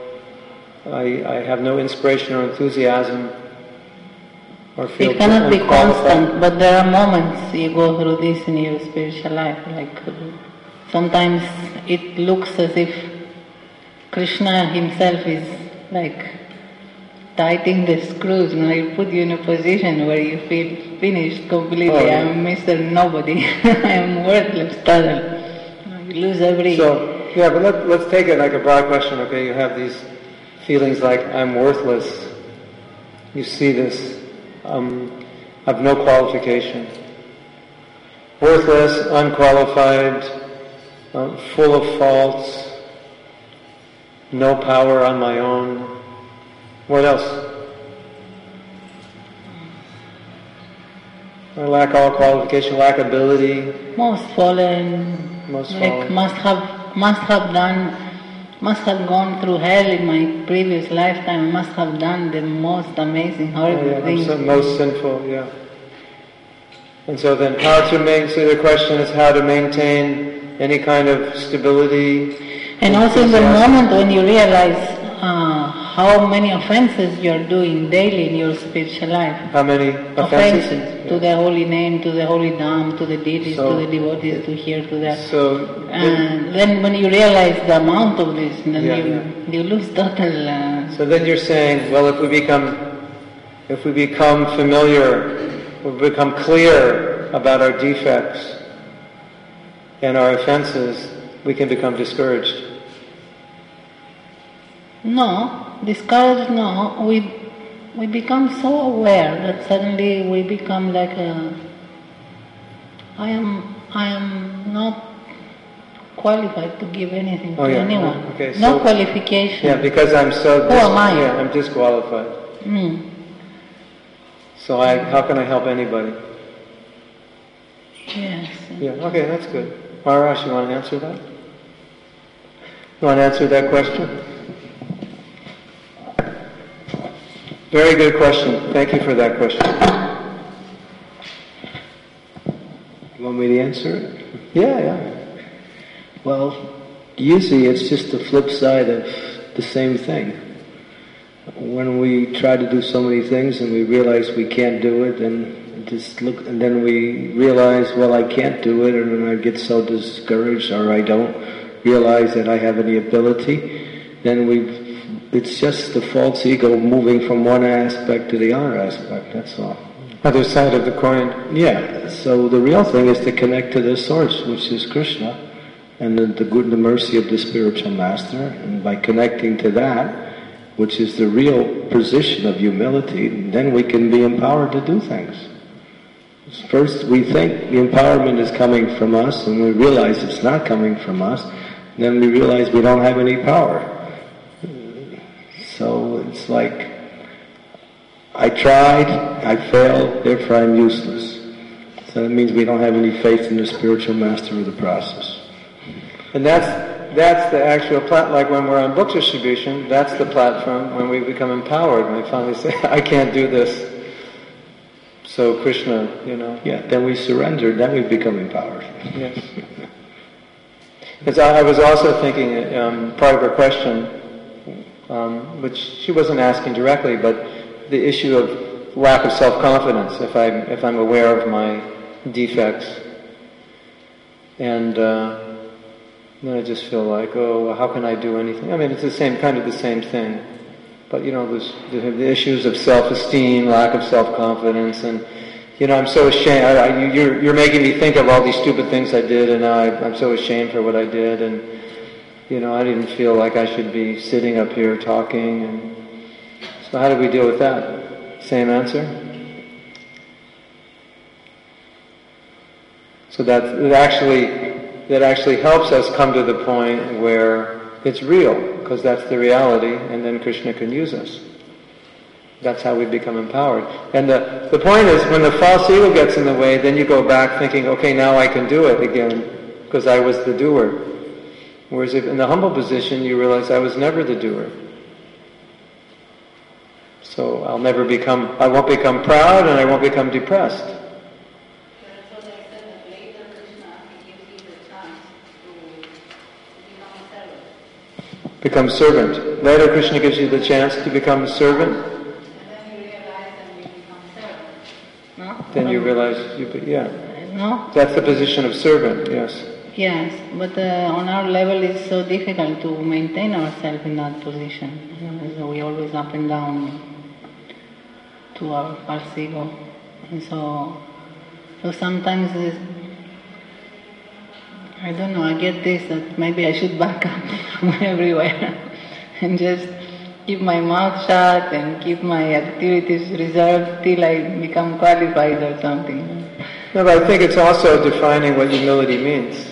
I have no inspiration or enthusiasm. Or feel it cannot be unqualified. constant, but there are moments you go through this in your spiritual life. Like sometimes it looks as if Krishna himself is like tightening the screws. He put you in a position where you feel finished completely. Oh, yeah. I'm Mr. Nobody. I am worthless. Total. You lose every. So yeah, but let's take it like a broad question. Okay, you have these feelings like I'm worthless. You see this. Have no qualification. Worthless, unqualified, full of faults, no power on my own. What else? I lack all qualification, lack ability. Most fallen. Must have gone through hell in my previous lifetime, must have done the most amazing, horrible things. Most sinful, yeah. And so then so the question is how to maintain any kind of stability. And also in the moment when you realize how many offenses you are doing daily in your spiritual life. How many offenses? To the holy name, to the holy Dham, to the deities, to the devotees, to here, to that. And then when you realize the amount of this, then you lose total... So then you're saying, well, if we become familiar, if we become clear about our defects and our offenses, we can become discouraged. No, discouraged, no. We become so aware that suddenly we become like I am not qualified to give anything to anyone. Okay, no qualification. Yeah, because I'm so... Who am I? Yeah, I'm disqualified. So how can I help anybody? Yes. Yeah, okay, that's good. Maharaj, you want to answer that? You want to answer that question? Very good question. Thank you for that question. You want me to answer it? Yeah. Well, usually it's just the flip side of the same thing. When we try to do so many things and we realize we can't do it, and then we realize, well, I can't do it, and then I get so discouraged, or I don't realize that I have any ability, then it's just the false ego moving from one aspect to the other aspect, that's all. Other side of the coin. Yeah, so the real thing is to connect to the source, which is Krishna, and the mercy of the spiritual master, and by connecting to that, which is the real position of humility, then we can be empowered to do things. First, we think the empowerment is coming from us, and we realize it's not coming from us, then we realize we don't have any power. So it's like, I tried, I failed, therefore I'm useless. So that means we don't have any faith in the spiritual master of the process. And that's the actual like when we're on book distribution, that's the platform when we become empowered, when we finally say, I can't do this. So Krishna, Yeah, then we surrender, then we become empowered. Yes. Because I was also thinking, part of her question, which she wasn't asking directly, but the issue of lack of self-confidence, if I'm aware of my defects. And then I just feel like, oh, well, how can I do anything? I mean, it's the same thing. But there's the issues of self-esteem, lack of self-confidence, and I'm so ashamed. You're making me think of all these stupid things I did, and now I'm so ashamed for what I did, and I didn't feel like I should be sitting up here talking. And so, how do we deal with that? Same answer. So that actually helps us come to the point where it's real, because that's the reality, and then Krishna can use us. That's how we become empowered. And the point is, when the false ego gets in the way, then you go back thinking, okay, now I can do it again, because I was the doer. Whereas if in the humble position, you realize I was never the doer. So I won't become proud, and I won't become depressed. Become servant. Later Krishna gives you the chance to become a servant. And then you realize that you become servant. No? Then you realize No? That's the position of servant, yes. Yes, but on our level it's so difficult to maintain ourselves in that position. So we always up and down to our false ego. And so sometimes I don't know, I get this, that maybe I should back up from everywhere and just keep my mouth shut and keep my activities reserved till I become qualified or something. No, but I think it's also defining what humility means.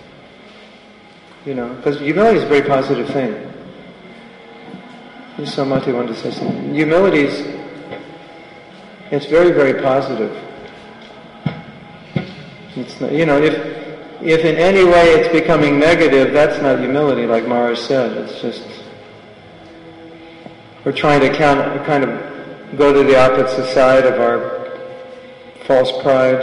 Because humility is a very positive thing. Samati wanted to say something. Humility it's very, very positive. It's not, if in any way it's becoming negative, that's not humility, like Maharaj said. It's just, we're trying to kind of go to the opposite side of our false pride.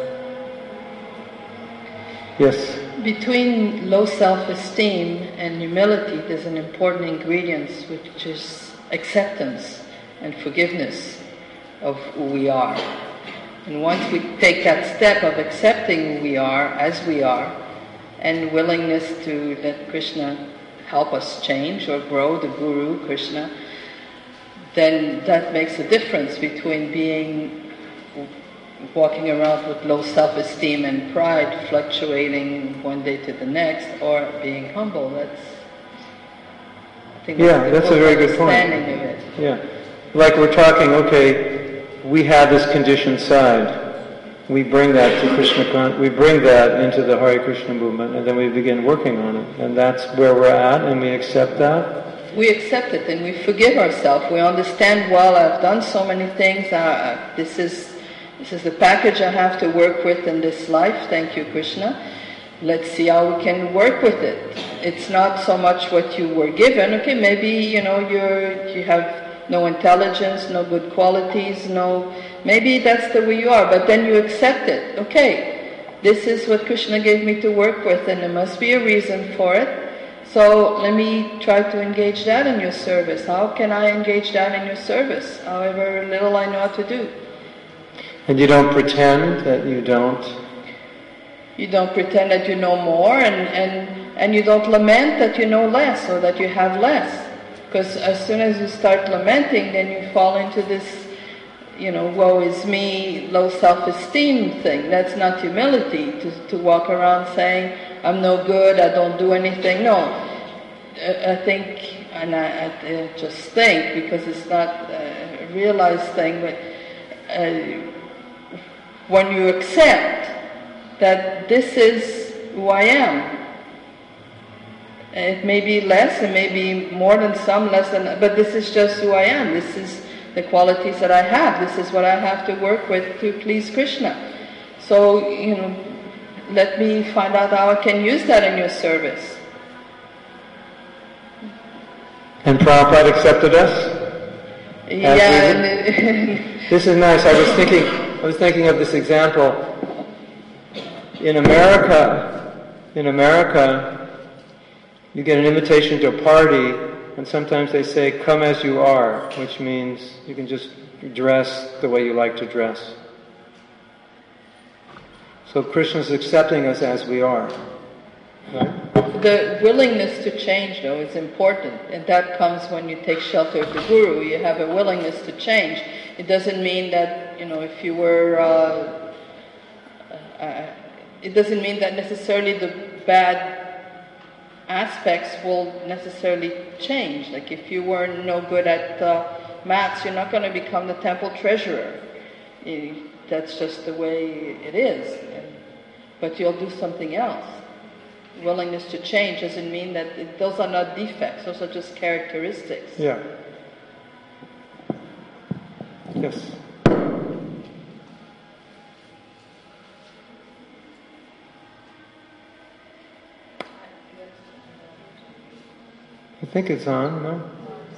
Yes? Between low self-esteem and humility, there's an important ingredient, which is acceptance and forgiveness of who we are. And once we take that step of accepting who we are as we are, and willingness to let Krishna help us change or grow, the Guru, Krishna, then that makes a difference between walking around with low self-esteem and pride, fluctuating one day to the next, or being humble. That's a very good point. Understanding of it. Yeah, like we're talking. Okay, we have this conditioned side. We bring that to Krishna. We bring that into the Hare Krishna movement, and then we begin working on it. And that's where we're at, and we accept that. We accept it, and we forgive ourselves. We understand. Well, I've done so many things. This is the package I have to work with in this life. Thank you, Krishna. Let's see how we can work with it. It's not so much what you were given. Okay, maybe you have no intelligence, no good qualities, maybe that's the way you are, but then you accept it. Okay, this is what Krishna gave me to work with, and there must be a reason for it. So let me try to engage that in your service. How can I engage that in your service? However little I know how to do. And you don't pretend that you don't. You don't pretend that you know more, and you don't lament that you know less or that you have less. Because as soon as you start lamenting, then you fall into this woe is me, low self-esteem thing. That's not humility, to walk around saying, I'm no good, I don't do anything. No, I think, and I just think, because it's not a realized thing, but when you accept that this is who I am, it may be less, it may be more than some, less than, but this is just who I am. This is the qualities that I have. This is what I have to work with to please Krishna. So, let me find out how I can use that in your service. And Prabhupada accepted us? Yeah. This is nice. I was thinking of this example. In America, you get an invitation to a party, and sometimes they say, come as you are, which means you can just dress the way you like to dress. So Krishna's accepting us as we are. Right? The willingness to change, though, is important, and that comes when you take shelter of the Guru. You have a willingness to change. It doesn't mean that, if you were... it doesn't mean that necessarily the bad aspects will necessarily change. Like if you were no good at maths, you're not going to become the temple treasurer. That's just the way it is. But you'll do something else. Willingness to change doesn't mean that those are not defects. Those are just characteristics. Yeah. Yes. I think it's on, no?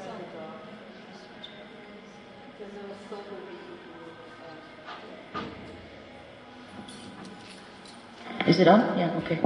Is it on? Yeah, okay.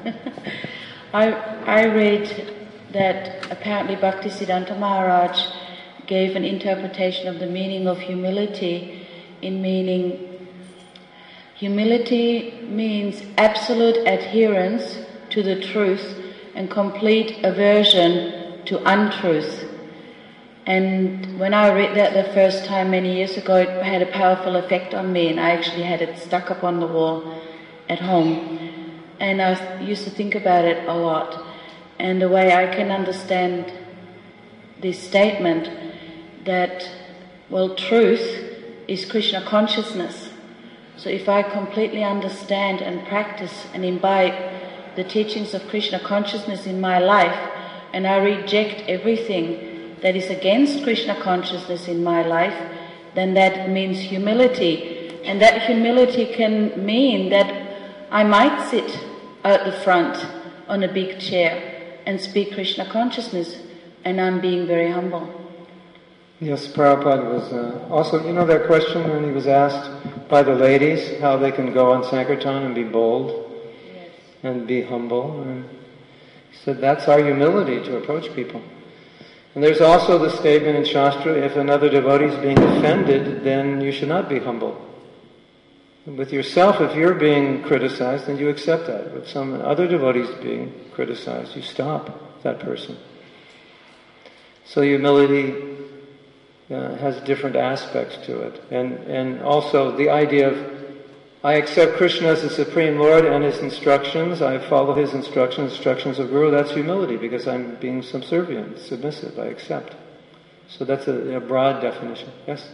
I read that apparently Bhaktisiddhanta Maharaj gave an interpretation of the meaning of humility in meaning humility means absolute adherence to the truth and complete aversion to untruth. And when I read that the first time many years ago, it had a powerful effect on me, and I actually had it stuck up on the wall at home. And I used to think about it a lot. And the way I can understand this statement that, truth is Krishna consciousness. So if I completely understand and practice and imbibe the teachings of Krishna consciousness in my life, and I reject everything that is against Krishna consciousness in my life, then that means humility. And that humility can mean that I might sit at the front on a big chair and speak Krishna consciousness, and I'm being very humble. Yes, Prabhupada was also, that question when he was asked by the ladies how they can go on Sankirtan and be bold and be humble. And he said that's our humility, to approach people. And there's also the statement in Shastra, if another devotee is being offended, then you should not be humble. With yourself, if you're being criticized, then you accept that. If some other devotee is being criticized, you stop that person. So humility has different aspects to it. And also the idea of, I accept Krishna as the Supreme Lord and His instructions, I follow His instructions of Guru, that's humility, because I'm being subservient, submissive, I accept. So that's a broad definition. Yes?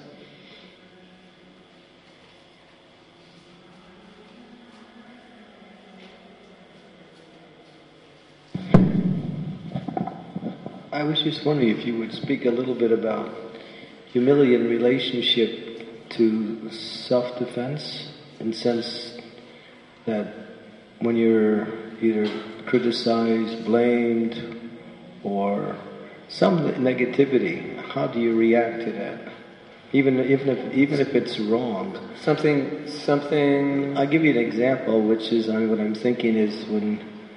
I was just wondering if you would speak a little bit about humility in relationship to self-defense, in the sense that when you're either criticized, blamed, or some negativity, how do you react to that? Even if it's wrong. Something. I'll give you an example, which is what I'm thinking is when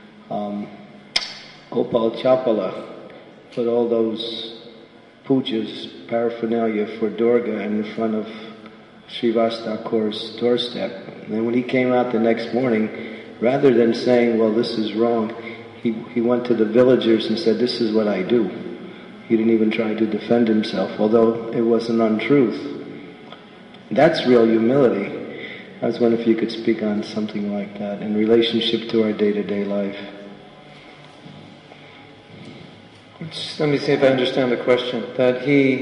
Gopal Chapala put all those pujas, paraphernalia for Durga in front of Srivas Thakur's doorstep. And then when he came out the next morning, rather than saying, well, this is wrong, he went to the villagers and said, this is what I do. He didn't even try to defend himself, although it was an untruth. That's real humility. I was wondering if you could speak on something like that in relationship to our day-to-day life. Let me see if I understand the question. That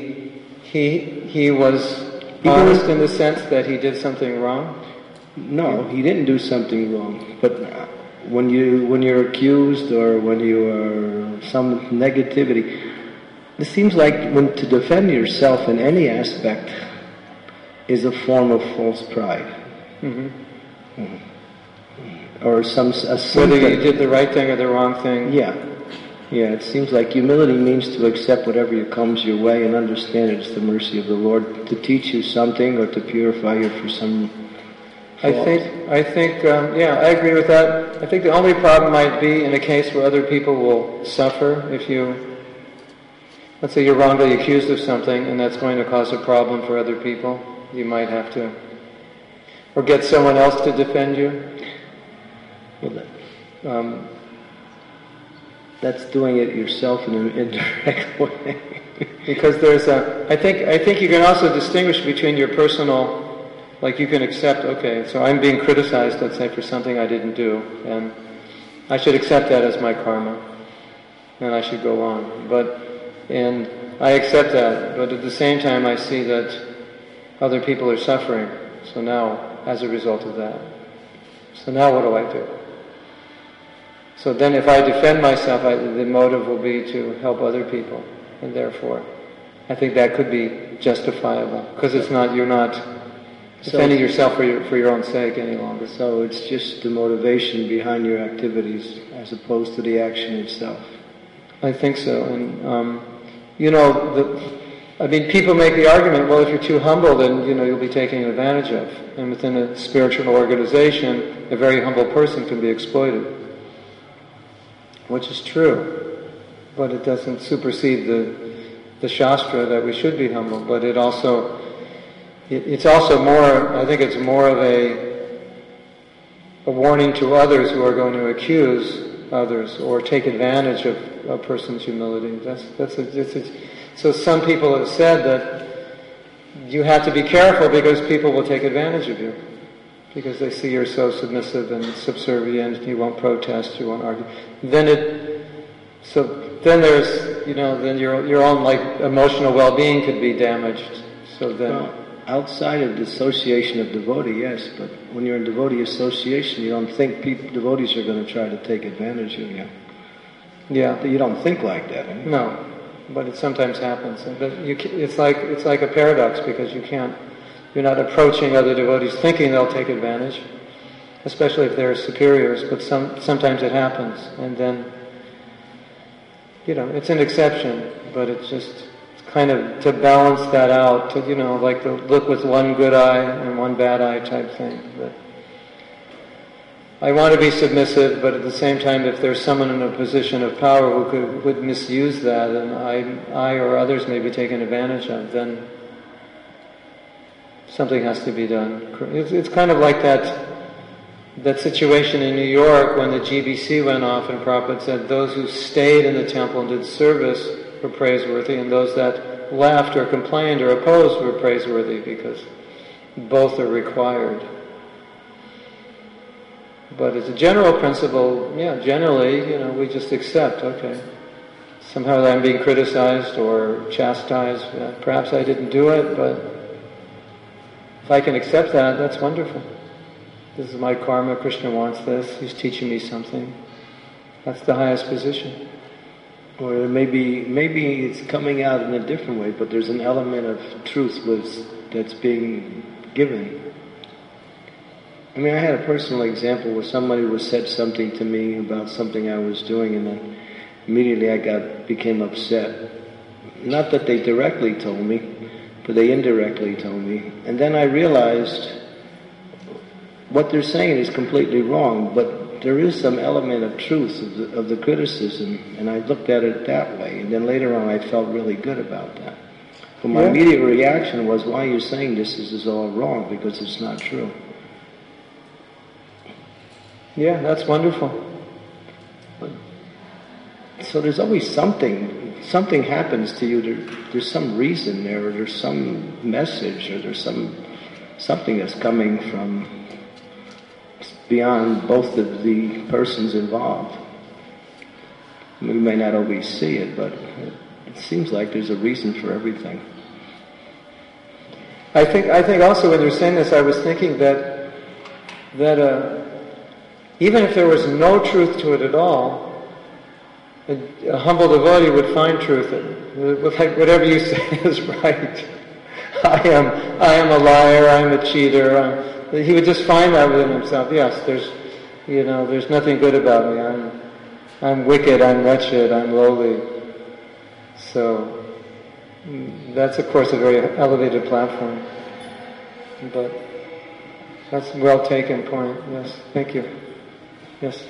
he was honest in the sense that he did something wrong? No, he didn't do something wrong. But when you're accused or when you are some negativity, it seems like to defend yourself in any aspect is a form of false pride. Mm-hmm. Or whether you did the right thing or the wrong thing. Yeah, it seems like humility means to accept whatever comes your way and understand it's the mercy of the Lord to teach you something or to purify you for some fault. I think, I agree with that. I think the only problem might be in a case where other people will suffer if you, let's say you're wrongly accused of something and that's going to cause a problem for other people. You might have to, or get someone else to defend you. Well, that's doing it yourself in an indirect way. Because I think you can also distinguish between your personal, like you can accept, okay, so I'm being criticized, let's say, for something I didn't do, and I should accept that as my karma, and I should go on. And I accept that, but at the same time I see that other people are suffering, so now, as a result of that. So now what do I do? So then if I defend myself, the motive will be to help other people, and therefore I think that could be justifiable, because you're not defending yourself for your own sake any longer. So it's just the motivation behind your activities as opposed to the action itself. I think so. And people make the argument, well, if you're too humble, then you'll be taken advantage of. And within a spiritual organization, a very humble person can be exploited, which is true. But it doesn't supersede the Shastra that we should be humble. But it's also more, I think it's more of a warning to others who are going to accuse others or take advantage of a person's humility. So some people have said that you have to be careful because people will take advantage of you, because they see you're so submissive and subservient, you won't protest, you won't argue. Then there's, then your own emotional well-being could be damaged. So then, well, outside of the association of devotee, yes, but when you're in devotee association, you don't think devotees are going to try to take advantage of you. Yeah, you don't think like that. Eh? No, but it sometimes happens. But it's like a paradox, because you're not approaching other devotees thinking they'll take advantage, especially if they're superiors. But sometimes it happens, and then it's an exception. But it's kind of to balance that out, to like the look with one good eye and one bad eye type thing. But I want to be submissive, but at the same time, if there's someone in a position of power who would misuse that, and I or others may be taken advantage of, then something has to be done. It's kind of like that situation in New York when the GBC went off, and Prabhupada said those who stayed in the temple and did service were praiseworthy, and those that left or complained or opposed were praiseworthy, because both are required. But as a general principle, generally, we just accept, okay, somehow I'm being criticized or chastised, perhaps I didn't do it, but if I can accept that, that's wonderful. This is my karma, Krishna wants this, he's teaching me something. That's the highest position. Or maybe it's coming out in a different way, but there's an element of truth that's being given. I mean, I had a personal example where somebody said something to me about something I was doing, and then immediately I became upset. Not that they directly told me, but they indirectly told me. And then I realized what they're saying is completely wrong, but there is some element of truth of the criticism, and I looked at it that way. And then later on I felt really good about that. But my immediate reaction was, why are you saying this is all wrong? Because it's not true. Yeah, that's wonderful. So there's always something happens to you, there's some reason there, or there's some message, or there's some something that's coming from beyond both of the persons involved. We may not always see it, but it seems like there's a reason for everything. I think also when you're saying this, I was thinking that even if there was no truth to it at all, a humble devotee would find truth in it. Like whatever you say is right. I am a liar. I'm a cheater. He would just find that within himself. Yes, there's nothing good about me. I'm wicked. I'm wretched. I'm lowly. So that's of course a very elevated platform. But that's a well taken point. Yes, thank you. Yes.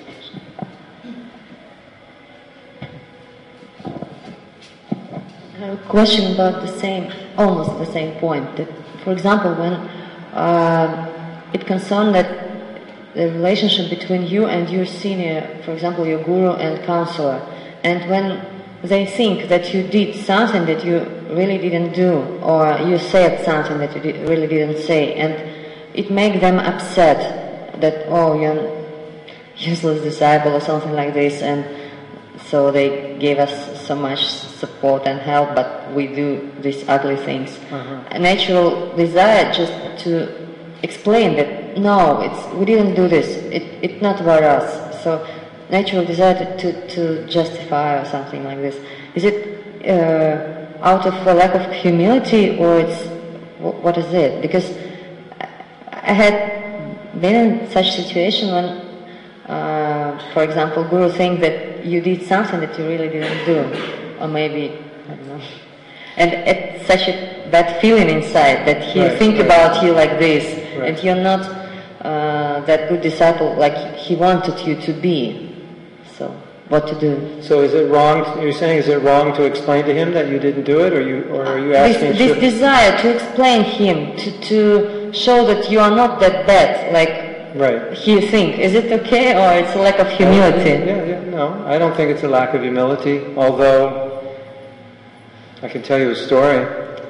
I have a question about almost the same point. That, for example, when it concerns that the relationship between you and your senior, for example, your guru and counselor, and when they think that you did something that you really didn't do, or you said something that you really didn't say, and it makes them upset that, oh, you're a useless disciple or something like this, and so they gave us so much support and help, but we do these ugly things. A natural desire just to explain that, no, we didn't do this, it's not about us. So natural desire to justify or something like this. Is it out of a lack of humility, or what is it? Because I had been in such situation when, for example, Guru think that you did something that you really didn't do, or maybe, I don't know. And it's such a bad feeling inside that he think about you like this, and you're not that good disciple like he wanted you to be. So, what to do? So is it wrong, you're saying, is it wrong to explain to him that you didn't do it, or are you asking... This desire to explain him, to show that you are not that bad, like he think. Is it okay, or it's a lack of humility? No, I don't think it's a lack of humility, although I can tell you a story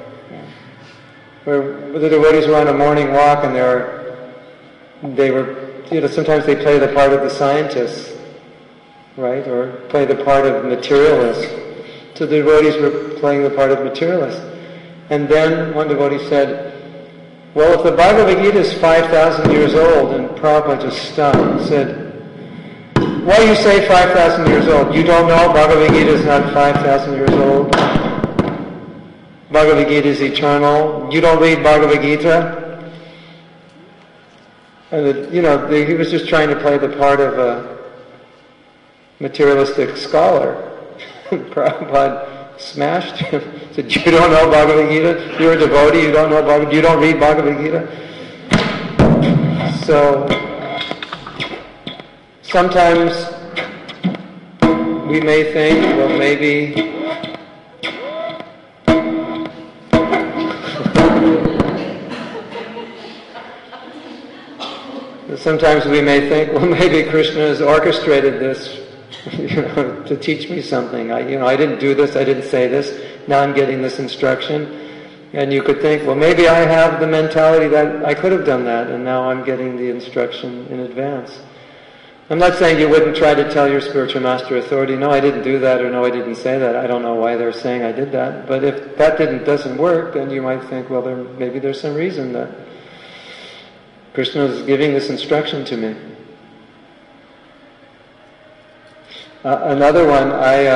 where the devotees were on a morning walk, and they were, sometimes they play the part of the scientists, right, or play the part of materialists. So the devotees were playing the part of materialists. And then one devotee said, well, if the Bhagavad Gita is 5,000 years old, and Prabhupada just stopped and said, why do you say 5,000 years old? You don't know Bhagavad Gita is not 5,000 years old? Bhagavad Gita is eternal. You don't read Bhagavad Gita? And he was just trying to play the part of a materialistic scholar. Prabhupada smashed him. Said, you don't know Bhagavad Gita? You're a devotee, you don't know Bhagavad Gita? You don't read Bhagavad Gita? So, sometimes we may think, well, maybe sometimes we may think, well, maybe Krishna has orchestrated this, to teach me something. I didn't do this, I didn't say this, now I'm getting this instruction. And you could think, well, maybe I have the mentality that I could have done that, and now I'm getting the instruction in advance. I'm not saying you wouldn't try to tell your spiritual master authority, no, I didn't do that, or no, I didn't say that. I don't know why they're saying I did that. But if that doesn't work, then you might think, well, maybe there's some reason that Krishna is giving this instruction to me. Another one,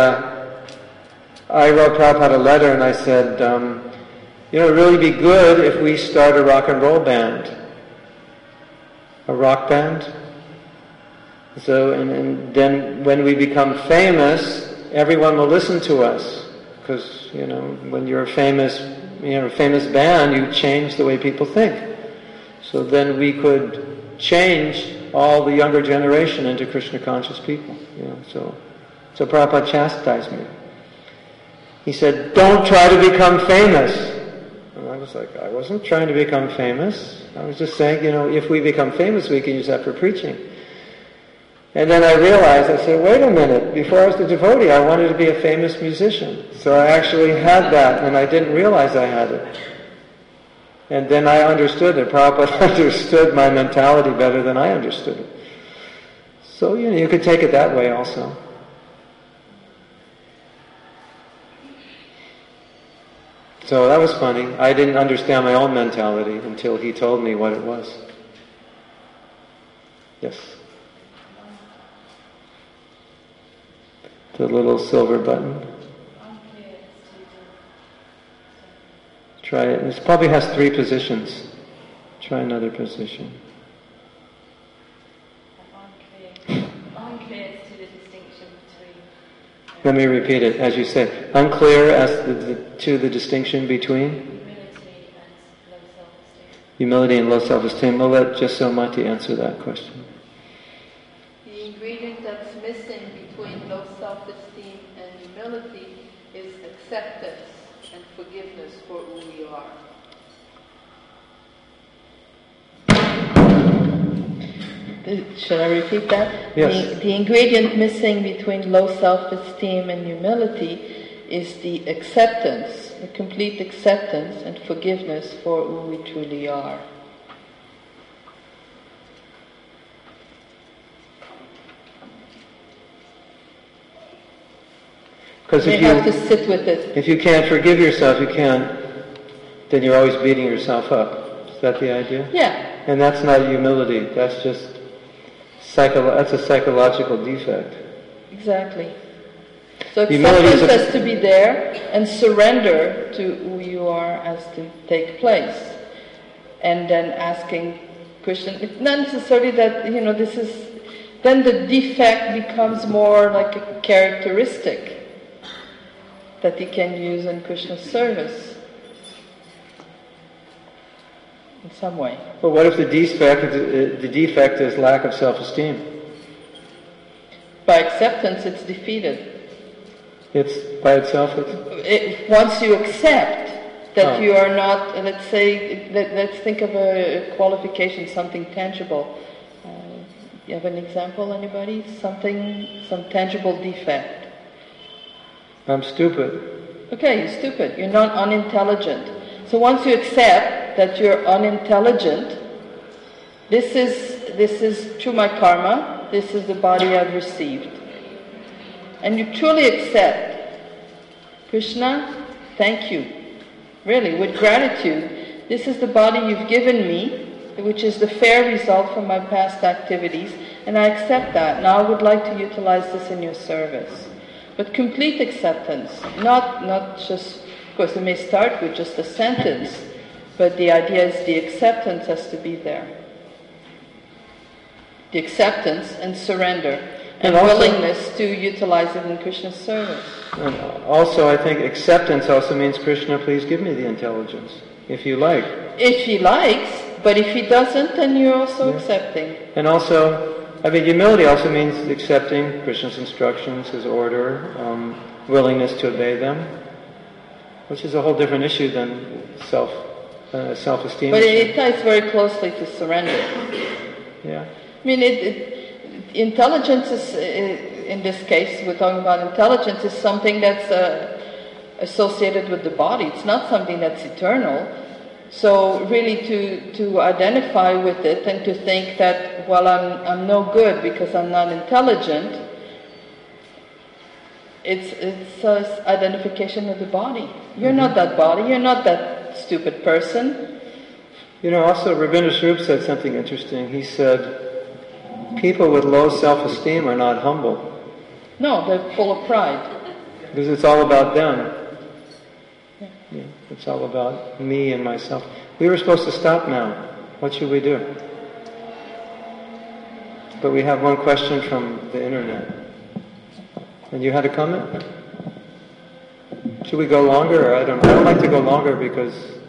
I wrote Prabhupada a letter and I said, it'd really be good if we start a rock and roll band. A rock band. So, and then when we become famous, everyone will listen to us. Because, when you're a famous band, you change the way people think. So then we could change all the younger generation into Krishna conscious people. So Prabhupada chastised me. He said, don't try to become famous. And I was like, I wasn't trying to become famous. I was just saying, if we become famous, we can use that for preaching. And then I realized, I said, wait a minute, before I was the devotee, I wanted to be a famous musician. So I actually had that, and I didn't realize I had it. And then I understood it. Prabhupada understood my mentality better than I understood it. So, you could take it that way also. So that was funny. I didn't understand my own mentality until he told me what it was. Yes. The little silver button. Try it. This probably has 3 positions. Try another position. Unclear as to the distinction between... Let me repeat it, as you said. Unclear as to the distinction between? Humility and low self-esteem. We'll let Jasomati answer that question. The ingredient that's missing between low self-esteem and humility is acceptance and forgiveness for who we are. Shall I repeat that? Yes. The ingredient missing between low self-esteem and humility is the acceptance, the complete acceptance and forgiveness for who we truly are. Because you have to sit with it. If you can't forgive yourself, then you're always beating yourself up. Is that the idea? Yeah. And that's not humility. That's just that's a psychological defect. Exactly. So acceptance has to be there, and surrender to who you are has to take place. And then asking Krishna, it's not necessarily that, this is, then the defect becomes more like a characteristic that he can use in Krishna's service. In some way. But what if the defect is lack of self-esteem? By acceptance, it's defeated. It's by itself. Once you accept that you are not, let's say, let's think of a qualification, something tangible. You have an example, anybody? Some tangible defect. I'm stupid. Okay, you're stupid. You're not unintelligent. So once you accept that you're unintelligent, this is through my karma, this is the body I've received. And you truly accept, Krishna, thank you. Really, with gratitude, this is the body you've given me, which is the fair result from my past activities, and I accept that. Now I would like to utilize this in your service. But complete acceptance, not just, of course it may start with just a sentence, but the idea is the acceptance has to be there. The acceptance and surrender and willingness to utilize it in Krishna's service. And also I think acceptance also means, Krishna, please give me the intelligence, if you like. If he likes, but if he doesn't, then you're also accepting. And also, humility also means accepting Krishna's instructions, his order, willingness to obey them, which is a whole different issue than self-esteem. But it ties very closely to surrender. Yeah. Intelligence is, in this case, we're talking about intelligence, is something that's associated with the body. It's not something that's eternal. So really to identify with it and to think that, well, I'm no good because I'm not intelligent, it's identification of the body. You're not that body, you're not that stupid person. Also Rabindra Swarup said something interesting. He said, people with low self-esteem are not humble. No, they're full of pride. Because it's all about them. Yeah, it's all about me and myself. We were supposed to stop now. What should we do? But we have one question from the internet. And you had a comment? Should we go longer? Or I don't like to go longer because,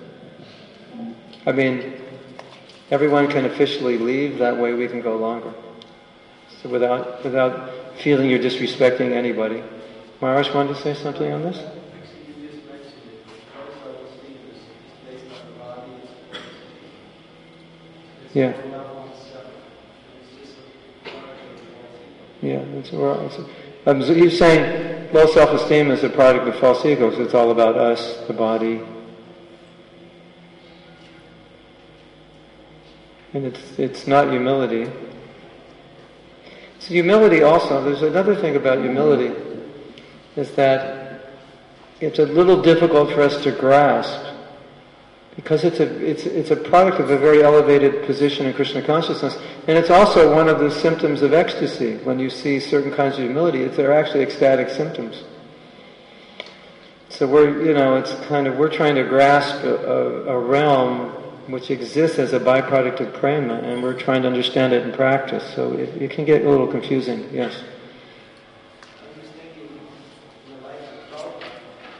everyone can officially leave. That way we can go longer. So without feeling you're disrespecting anybody. Maharaj wanted to say something on this? Yeah. Yeah, he's saying low self-esteem is a product of false ego, because it's all about us, the body. And it's not humility. So humility also, there's another thing about humility, is that it's a little difficult for us to grasp, because it's a product of a very elevated position in Krishna consciousness, and it's also one of the symptoms of ecstasy. When you see certain kinds of humility, they're actually ecstatic symptoms. So we're trying to grasp a realm which exists as a byproduct of prema, and we're trying to understand it in practice. So it can get a little confusing. Yes. I'm just thinking in the life of Prabhupada.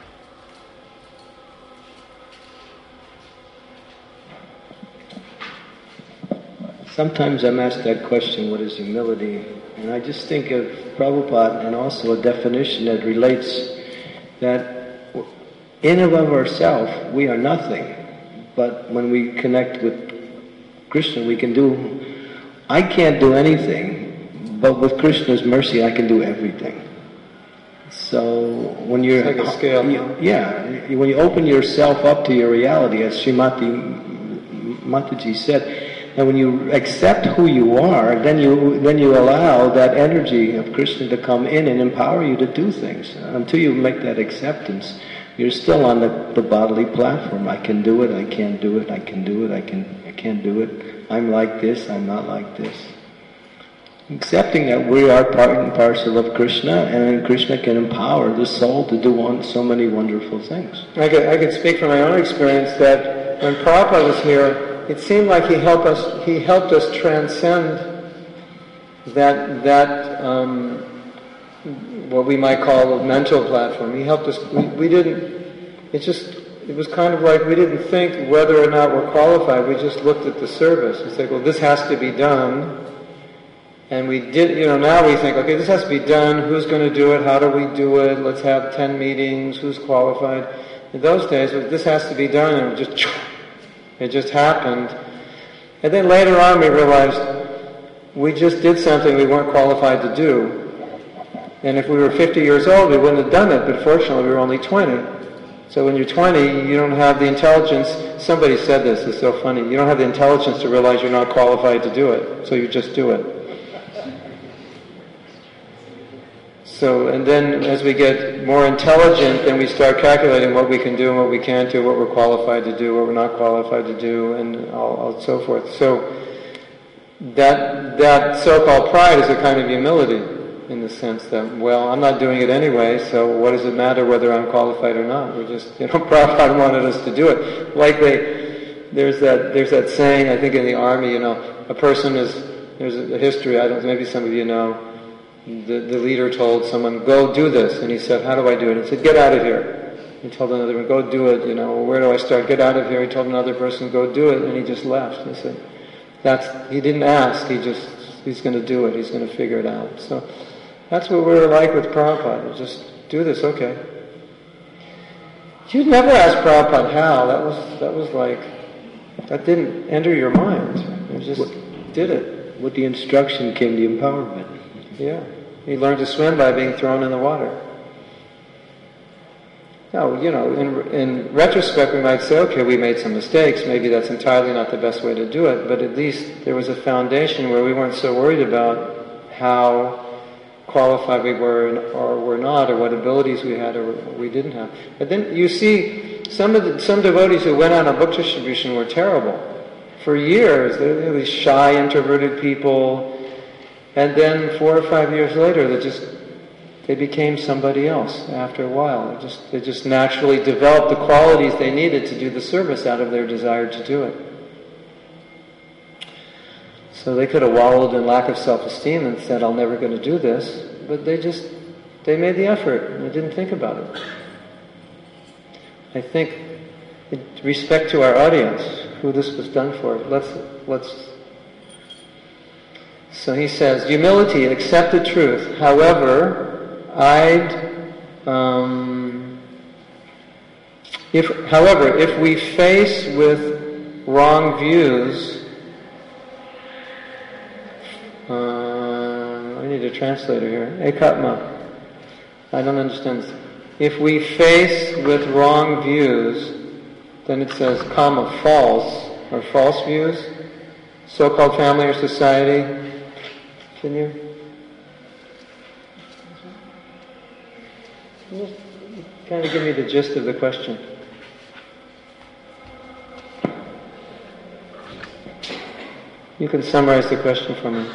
Sometimes I'm asked that question, what is humility? And I just think of Prabhupada and also a definition that relates that in and of ourselves we are nothing. But when we connect with Krishna, I can't do anything, but with Krishna's mercy I can do everything. So when you're... It's like a scale. When you open yourself up to your reality, as Srimati Mataji said, and when you accept who you are, then you allow that energy of Krishna to come in and empower you to do things. Until you make that acceptance, you're still on the bodily platform. I can do it, I can't do it, I can do it, I can't do it. I'm like this, I'm not like this. Accepting that we are part and parcel of Krishna, and Krishna can empower the soul to do so many wonderful things. I could speak from my own experience that when Prabhupada was here, it seemed like he helped us transcend that what we might call a mental platform. He helped us. It was kind of like we didn't think whether or not we're qualified. We just looked at the service. We said, well, this has to be done. And we did, now we think, okay, this has to be done. Who's going to do it? How do we do it? Let's have 10 meetings. Who's qualified? In those days, this has to be done, and it just happened. And then later on we realized we just did something we weren't qualified to do. And if we were 50 years old, we wouldn't have done it, but fortunately we were only 20. So when you're 20, you don't have the intelligence. Somebody said this, it's so funny. You don't have the intelligence to realize you're not qualified to do it, so you just do it. So, and then as we get more intelligent, then we start calculating what we can do and what we can't do, what we're qualified to do, what we're not qualified to do, and all so forth. So that so-called pride is a kind of humility, in the sense that, well, I'm not doing it anyway, so what does it matter whether I'm qualified or not? We're just, Prabhupada wanted us to do it. Like there's that saying, I think in the army, a person there's a history, maybe some of you know, the leader told someone, go do this, and he said, how do I do it? He said, get out of here. He told another one, go do it, where do I start? Get out of here. He told another person, go do it, and he just left. He said, he didn't ask, he's going to do it, he's going to figure it out. So that's what we were like with Prabhupada, just do this, okay. You'd never ask Prabhupada how, that was like, that didn't enter your mind, you just did it. With the instruction came the empowerment. Yeah, he learned to swim by being thrown in the water. Now, in retrospect we might say, okay, we made some mistakes, maybe that's entirely not the best way to do it, but at least there was a foundation where we weren't so worried about how qualified we were or were not, or what abilities we had or we didn't have. But then you see, some devotees who went on a book distribution were terrible. For years, they were these shy, introverted people, and then 4 or 5 years later, they became somebody else after a while. They just naturally developed the qualities they needed to do the service out of their desire to do it. So they could have wallowed in lack of self-esteem and said, I'm never going to do this, but they made the effort and they didn't think about it. I think, in respect to our audience, who this was done for, so he says, humility, accept the truth. However, if we face with wrong views, I need a translator here. Ekatma. I don't understand this. If we face with wrong views, then it says, false, or false views. So-called family or society. Can you? Just kind of give me the gist of the question. You can summarize the question for me.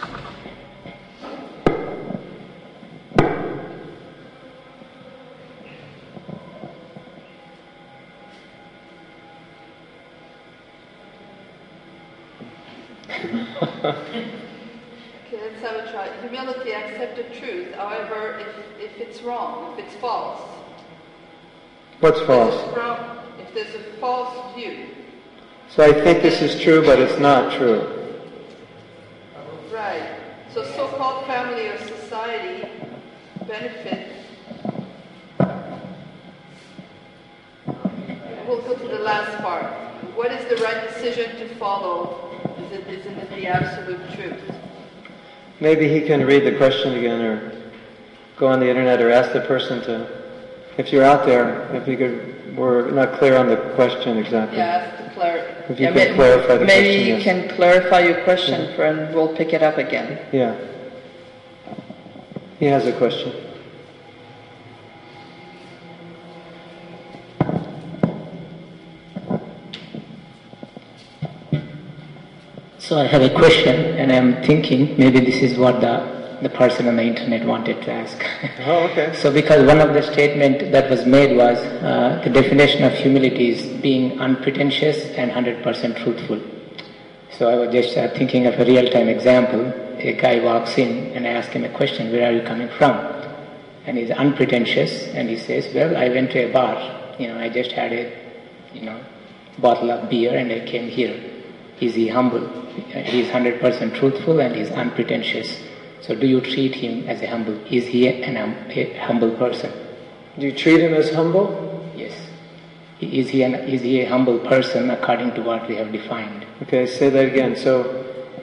Okay, let's have a try. Humility, accept the truth. However, if it's wrong, if it's false. What's false? If there's a false view. So I think this is true, but it's not true. Right. So so-called family or society benefits. We'll go to the last part. What is the right decision to follow? Isn't it the absolute truth? Maybe he can read the question again, or go on the internet, or ask the person to, if you're out there, if you could, we're not clear on the question exactly. Yeah, ask to clarify. If you could clarify the question. Maybe you can clarify your question, and we'll pick it up again. Yeah. He has a question. So I have a question, and I'm thinking maybe this is what the person on the internet wanted to ask. Oh, okay. So because one of the statement that was made was the definition of humility is being unpretentious and 100% truthful. So I was just thinking of a real-time example. A guy walks in and I ask him a question, where are you coming from? And he's unpretentious and he says, well, I went to a bar. I just had a, bottle of beer and I came here. Is he humble? He's 100% truthful and he's unpretentious. So do you treat him as a humble? Is he a humble person? Do you treat him as humble? Yes. Is he a humble person according to what we have defined? Okay, say that again. So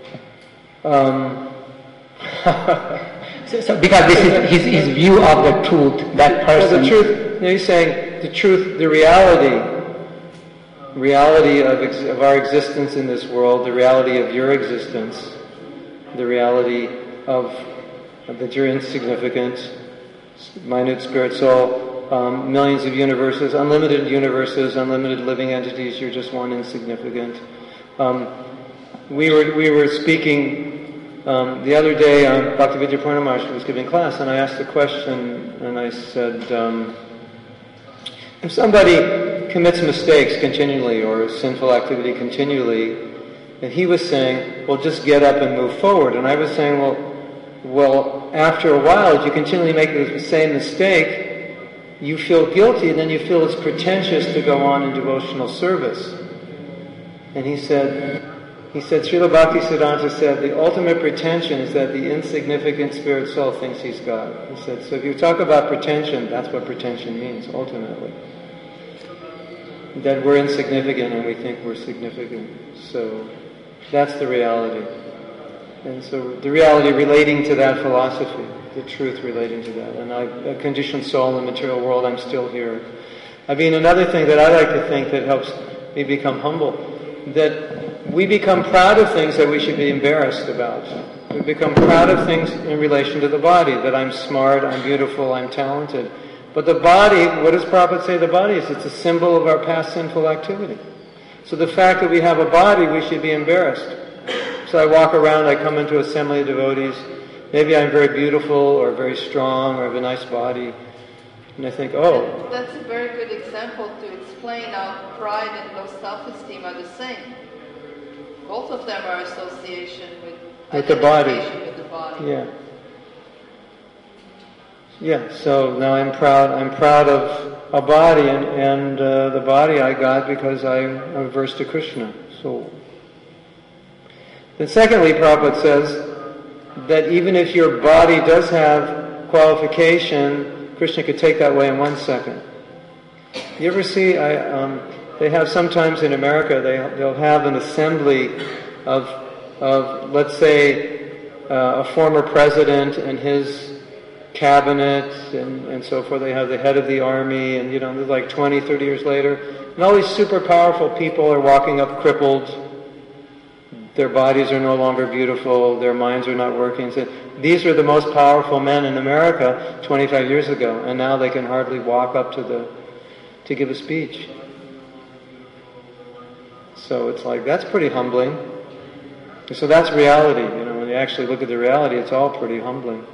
because this is his view of the truth, that person... Well, the truth, he's saying the truth, the reality of our existence in this world, the reality of your existence, the reality of that you're insignificant, minute spirit soul, millions of universes, unlimited living entities, you're just one insignificant. We were speaking the other day, Bhaktivedanta Purna Maharaj was giving class, and I asked a question, and I said, if somebody commits mistakes continually or sinful activity continually, and he was saying, well, just get up and move forward. And I was saying, well, after a while, if you continually make the same mistake, you feel guilty, and then you feel it's pretentious to go on in devotional service. And he said, Srila Bhaktisiddhanta said, the ultimate pretension is that the insignificant spirit soul thinks he's God. He said, so if you talk about pretension, that's what pretension means, ultimately. That we're insignificant and we think we're significant. So that's the reality. And so the reality relating to that philosophy, the truth relating to that. And a conditioned soul in the material world, I'm still here. Another thing that I like to think that helps me become humble, that we become proud of things that we should be embarrassed about. We become proud of things in relation to the body, that I'm smart, I'm beautiful, I'm talented. But the body, what does Prabhupada say the body is? It's a symbol of our past sinful activity. So the fact that we have a body, we should be embarrassed. So I walk around, I come into assembly of devotees, maybe I'm very beautiful or very strong or have a nice body, and I think, oh. That's a very good example to explain how pride and low self-esteem are the same. Both of them are association with the body. With the body. Yeah. Yeah, so now I'm proud of a body, and the body I got because I'm averse to Krishna. So, then secondly, Prabhupada says that even if your body does have qualification, Krishna could take that away in 1 second. You ever see, they have sometimes in America, they'll have an assembly of let's say, a former president and his cabinet and so forth. They have the head of the army, and they're like 20, 30 years later, and all these super powerful people are walking up crippled, their bodies are no longer beautiful, their minds are not working. So these were the most powerful men in America 25 years ago, and now they can hardly walk up to give a speech. So it's like, that's pretty humbling. So that's reality, when you actually look at the reality, it's all pretty humbling.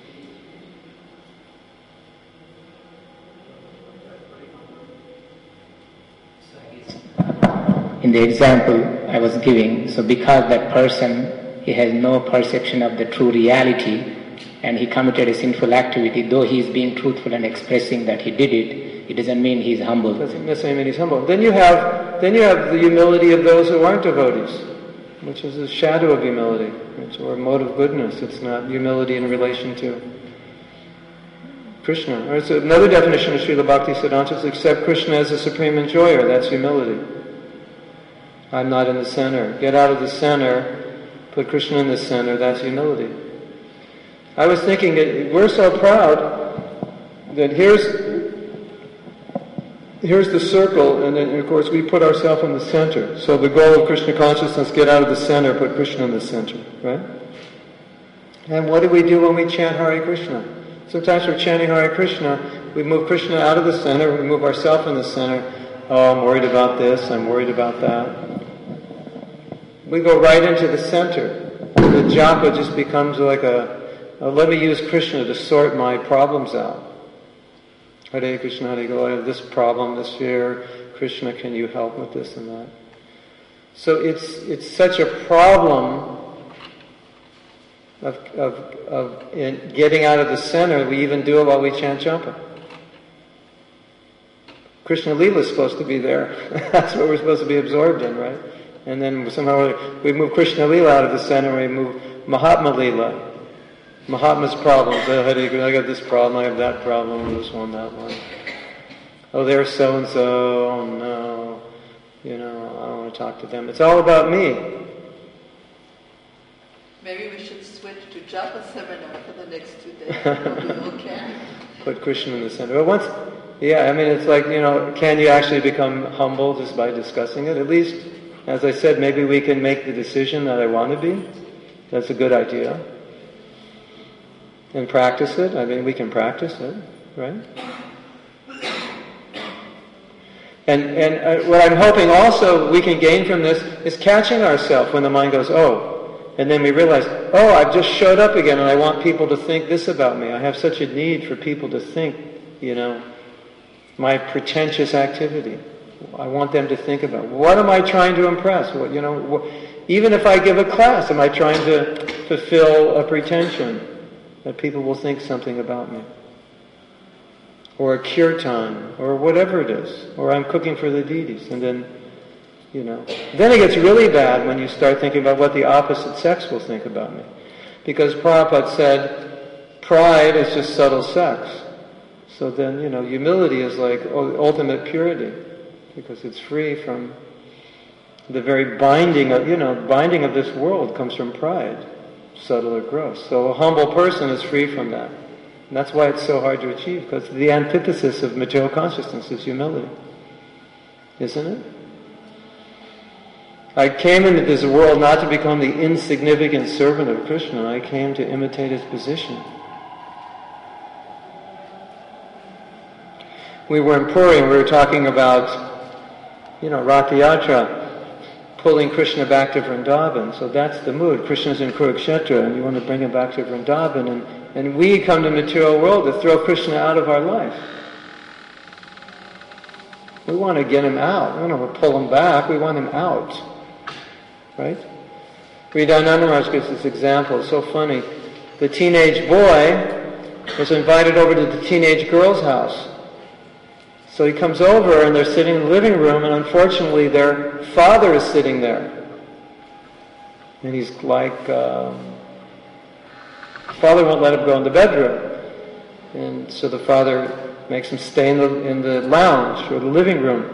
In the example I was giving, so because that person, he has no perception of the true reality, and he committed a sinful activity, though he is being truthful and expressing that he did it, it doesn't mean he's humble. Doesn't necessarily mean he's humble. Then you have the humility of those who aren't devotees, which is a shadow of humility, or a mode of goodness. It's not humility in relation to Krishna. Or it's another definition of Srila Bhaktisiddhanta is accept Krishna as the supreme enjoyer. That's humility. I'm not in the center. Get out of the center, put Krishna in the center, that's humility. I was thinking that we're so proud that here's the circle, and then of course we put ourselves in the center. So the goal of Krishna consciousness, get out of the center, put Krishna in the center, right? And what do we do when we chant Hare Krishna? Sometimes we're chanting Hare Krishna, we move Krishna out of the center, we move ourselves in the center. Oh, I'm worried about this, I'm worried about that. We go right into the center. The japa just becomes like let me use Krishna to sort my problems out. Hare Krishna, Hare Krishna, I have this problem, this fear. Krishna, can you help with this and that? So it's such a problem of in getting out of the center. We even do it while we chant japa. Krishna Lila is supposed to be there. That's what we're supposed to be absorbed in, right? And then somehow we move Krishna Lila out of the center, we move Mahatma Lila. Mahatma's problems. I got this problem, I have that problem, this one, that one. Oh, they're so-and-so, oh no. I don't want to talk to them. It's all about me. Maybe we should switch to Japa seminar for the next 2 days. Okay. Put Krishna in the center. But it's like, can you actually become humble just by discussing it? At least, as I said, maybe we can make the decision that I want to be. That's a good idea. And practice it. We can practice it, right? And what I'm hoping also we can gain from this is catching ourselves when the mind goes, oh, and then we realize, oh, I've just showed up again and I want people to think this about me. I have such a need for people to think, my pretentious activity. I want them to think about, what am I trying to impress? Even if I give a class, am I trying to fulfill a pretension that people will think something about me? Or a kirtan, or whatever it is. Or I'm cooking for the deities. And then, then it gets really bad when you start thinking about what the opposite sex will think about me. Because Prabhupada said, pride is just subtle sex. So then, humility is like ultimate purity. Because it's free from the very binding of this world comes from pride. Subtle or gross. So a humble person is free from that. And that's why it's so hard to achieve, because the antithesis of material consciousness is humility. Isn't it? I came into this world not to become the insignificant servant of Krishna. I came to imitate his position. We were in Puri and we were talking about, Rath Yatra, pulling Krishna back to Vrindavan. So that's the mood. Krishna's in Kurukshetra and you want to bring him back to Vrindavan. And we come to the material world to throw Krishna out of our life. We want to get him out. We don't want to pull him back. We want him out. Right? Hridayananda Maharaj gives this example. It's so funny. The teenage boy was invited over to the teenage girl's house. So he comes over and they're sitting in the living room and unfortunately their father is sitting there. And he's like, father won't let him go in the bedroom. And so the father makes him stay in the lounge or the living room.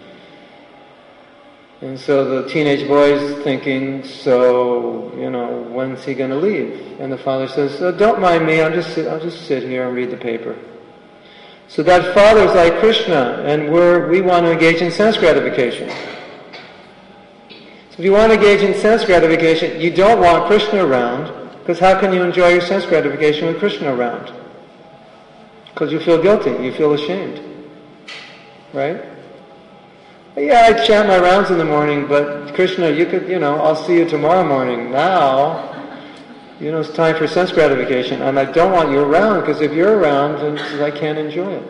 And so the teenage boy's thinking, so, when's he going to leave? And the father says, don't mind me, I'll just sit here and read the paper. So that father's like Krishna, and we want to engage in sense gratification. So if you want to engage in sense gratification, you don't want Krishna around, because how can you enjoy your sense gratification with Krishna around? Because you feel guilty, you feel ashamed. Right? Yeah, I chant my rounds in the morning, but Krishna, you could, I'll see you tomorrow morning. Now, it's time for sense gratification, and I don't want you around, because if you're around, then I can't enjoy it.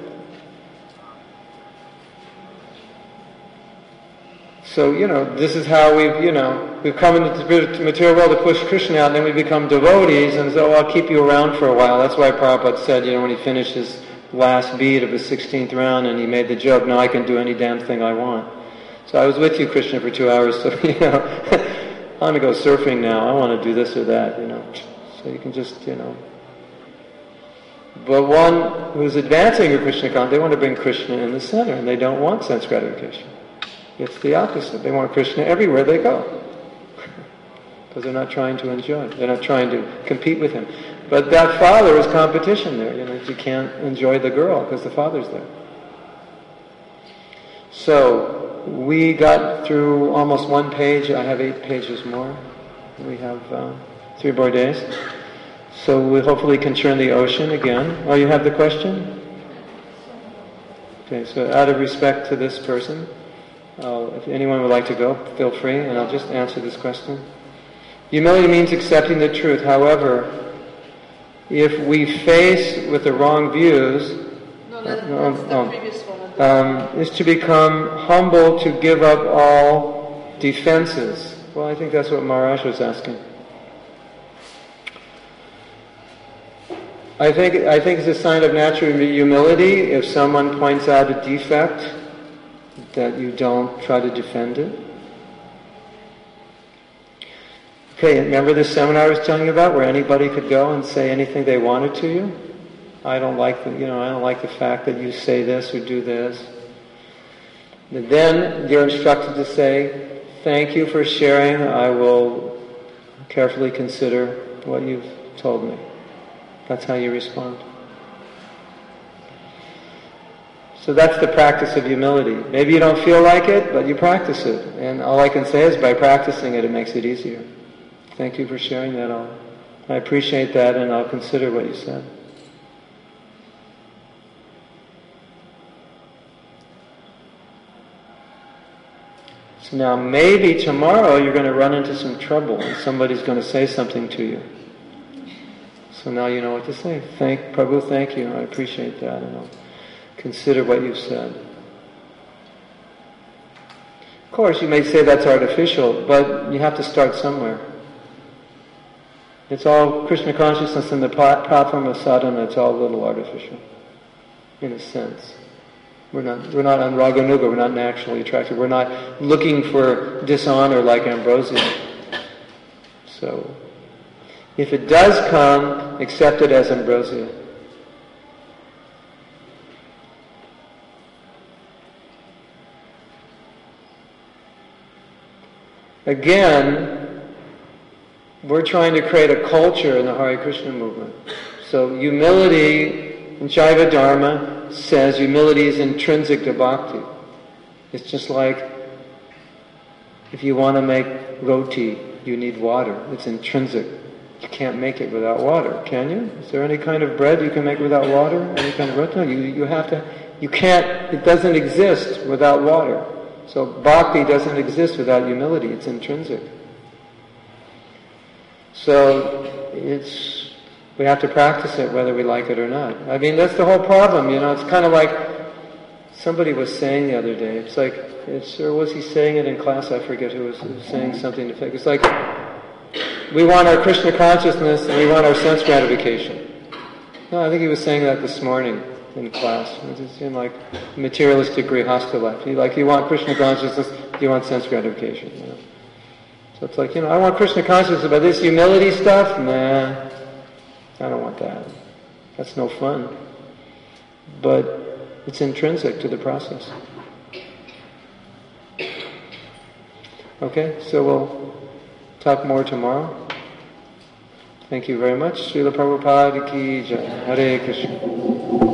So, this is how we've come into the material world to push Krishna out, and then we become devotees, and so I'll keep you around for a while. That's why Prabhupada said, when he finished his last beat of his 16th round, and he made the joke, now I can do any damn thing I want. So I was with you, Krishna, for 2 hours, so, I want to go surfing now, I want to do this or that, So you can just, But one who's advancing your Krishna consciousness, they want to bring Krishna in the center, and they don't want sense gratification. It's the opposite. They want Krishna everywhere they go. Because they're not trying to enjoy. They're not trying to compete with him. But that father is competition there. You can't enjoy the girl because the father's there. So, we got through almost one page. I have 8 pages more. We have 3 more days. So we hopefully can churn the ocean again. Oh, you have the question? Okay, so out of respect to this person, if anyone would like to go, feel free, and I'll just answer this question. Humility means accepting the truth. However, if we face with the wrong views, is to become humble, to give up all defenses. Well, I think that's what Maharaj was asking. I think it's a sign of natural humility if someone points out a defect, that you don't try to defend it. Okay, remember this seminar I was telling you about, where anybody could go and say anything they wanted to you? I don't like the fact that you say this or do this. And then you're instructed to say, thank you for sharing. I will carefully consider what you've told me. That's how you respond. So that's the practice of humility. Maybe you don't feel like it, but you practice it. And all I can say is by practicing it, it makes it easier. Thank you for sharing that all. I appreciate that, and I'll consider what you said. So now maybe tomorrow you're going to run into some trouble and somebody's going to say something to you. So now you know what to say. Prabhu, thank you. I appreciate that, and I'll consider what you've said. Of course, you may say that's artificial, but you have to start somewhere. It's all Krishna consciousness in the platform of sadhana. It's all a little artificial, in a sense. We're not on Raganuga. We're not naturally attracted. We're not looking for dishonor like Ambrosia. So, if it does come, accept it as ambrosia. Again, we're trying to create a culture in the Hare Krishna movement. So humility in Jaiva Dharma says humility is intrinsic to bhakti. It's just like if you want to make roti, you need water. It's intrinsic. You can't make it without water, can you? Is there any kind of bread you can make without water? Any kind of roti? No, you have to. You can't. It doesn't exist without water. So bhakti doesn't exist without humility. It's intrinsic. So we have to practice it whether we like it or not. I mean, that's the whole problem. It's kind of like somebody was saying the other day. It's like, or was he saying it in class? I forget who was saying something to think. It's like, we want our Krishna consciousness and we want our sense gratification. No, I think he was saying that this morning in class. It just seemed like materialistic grihastha life. You want Krishna consciousness, you want sense gratification. So it's like, I want Krishna consciousness, but this humility stuff, nah, I don't want that. That's no fun. But it's intrinsic to the process. Okay, so we'll talk more tomorrow. Thank you very much. Srila Prabhupada ki jai. Hare Krishna.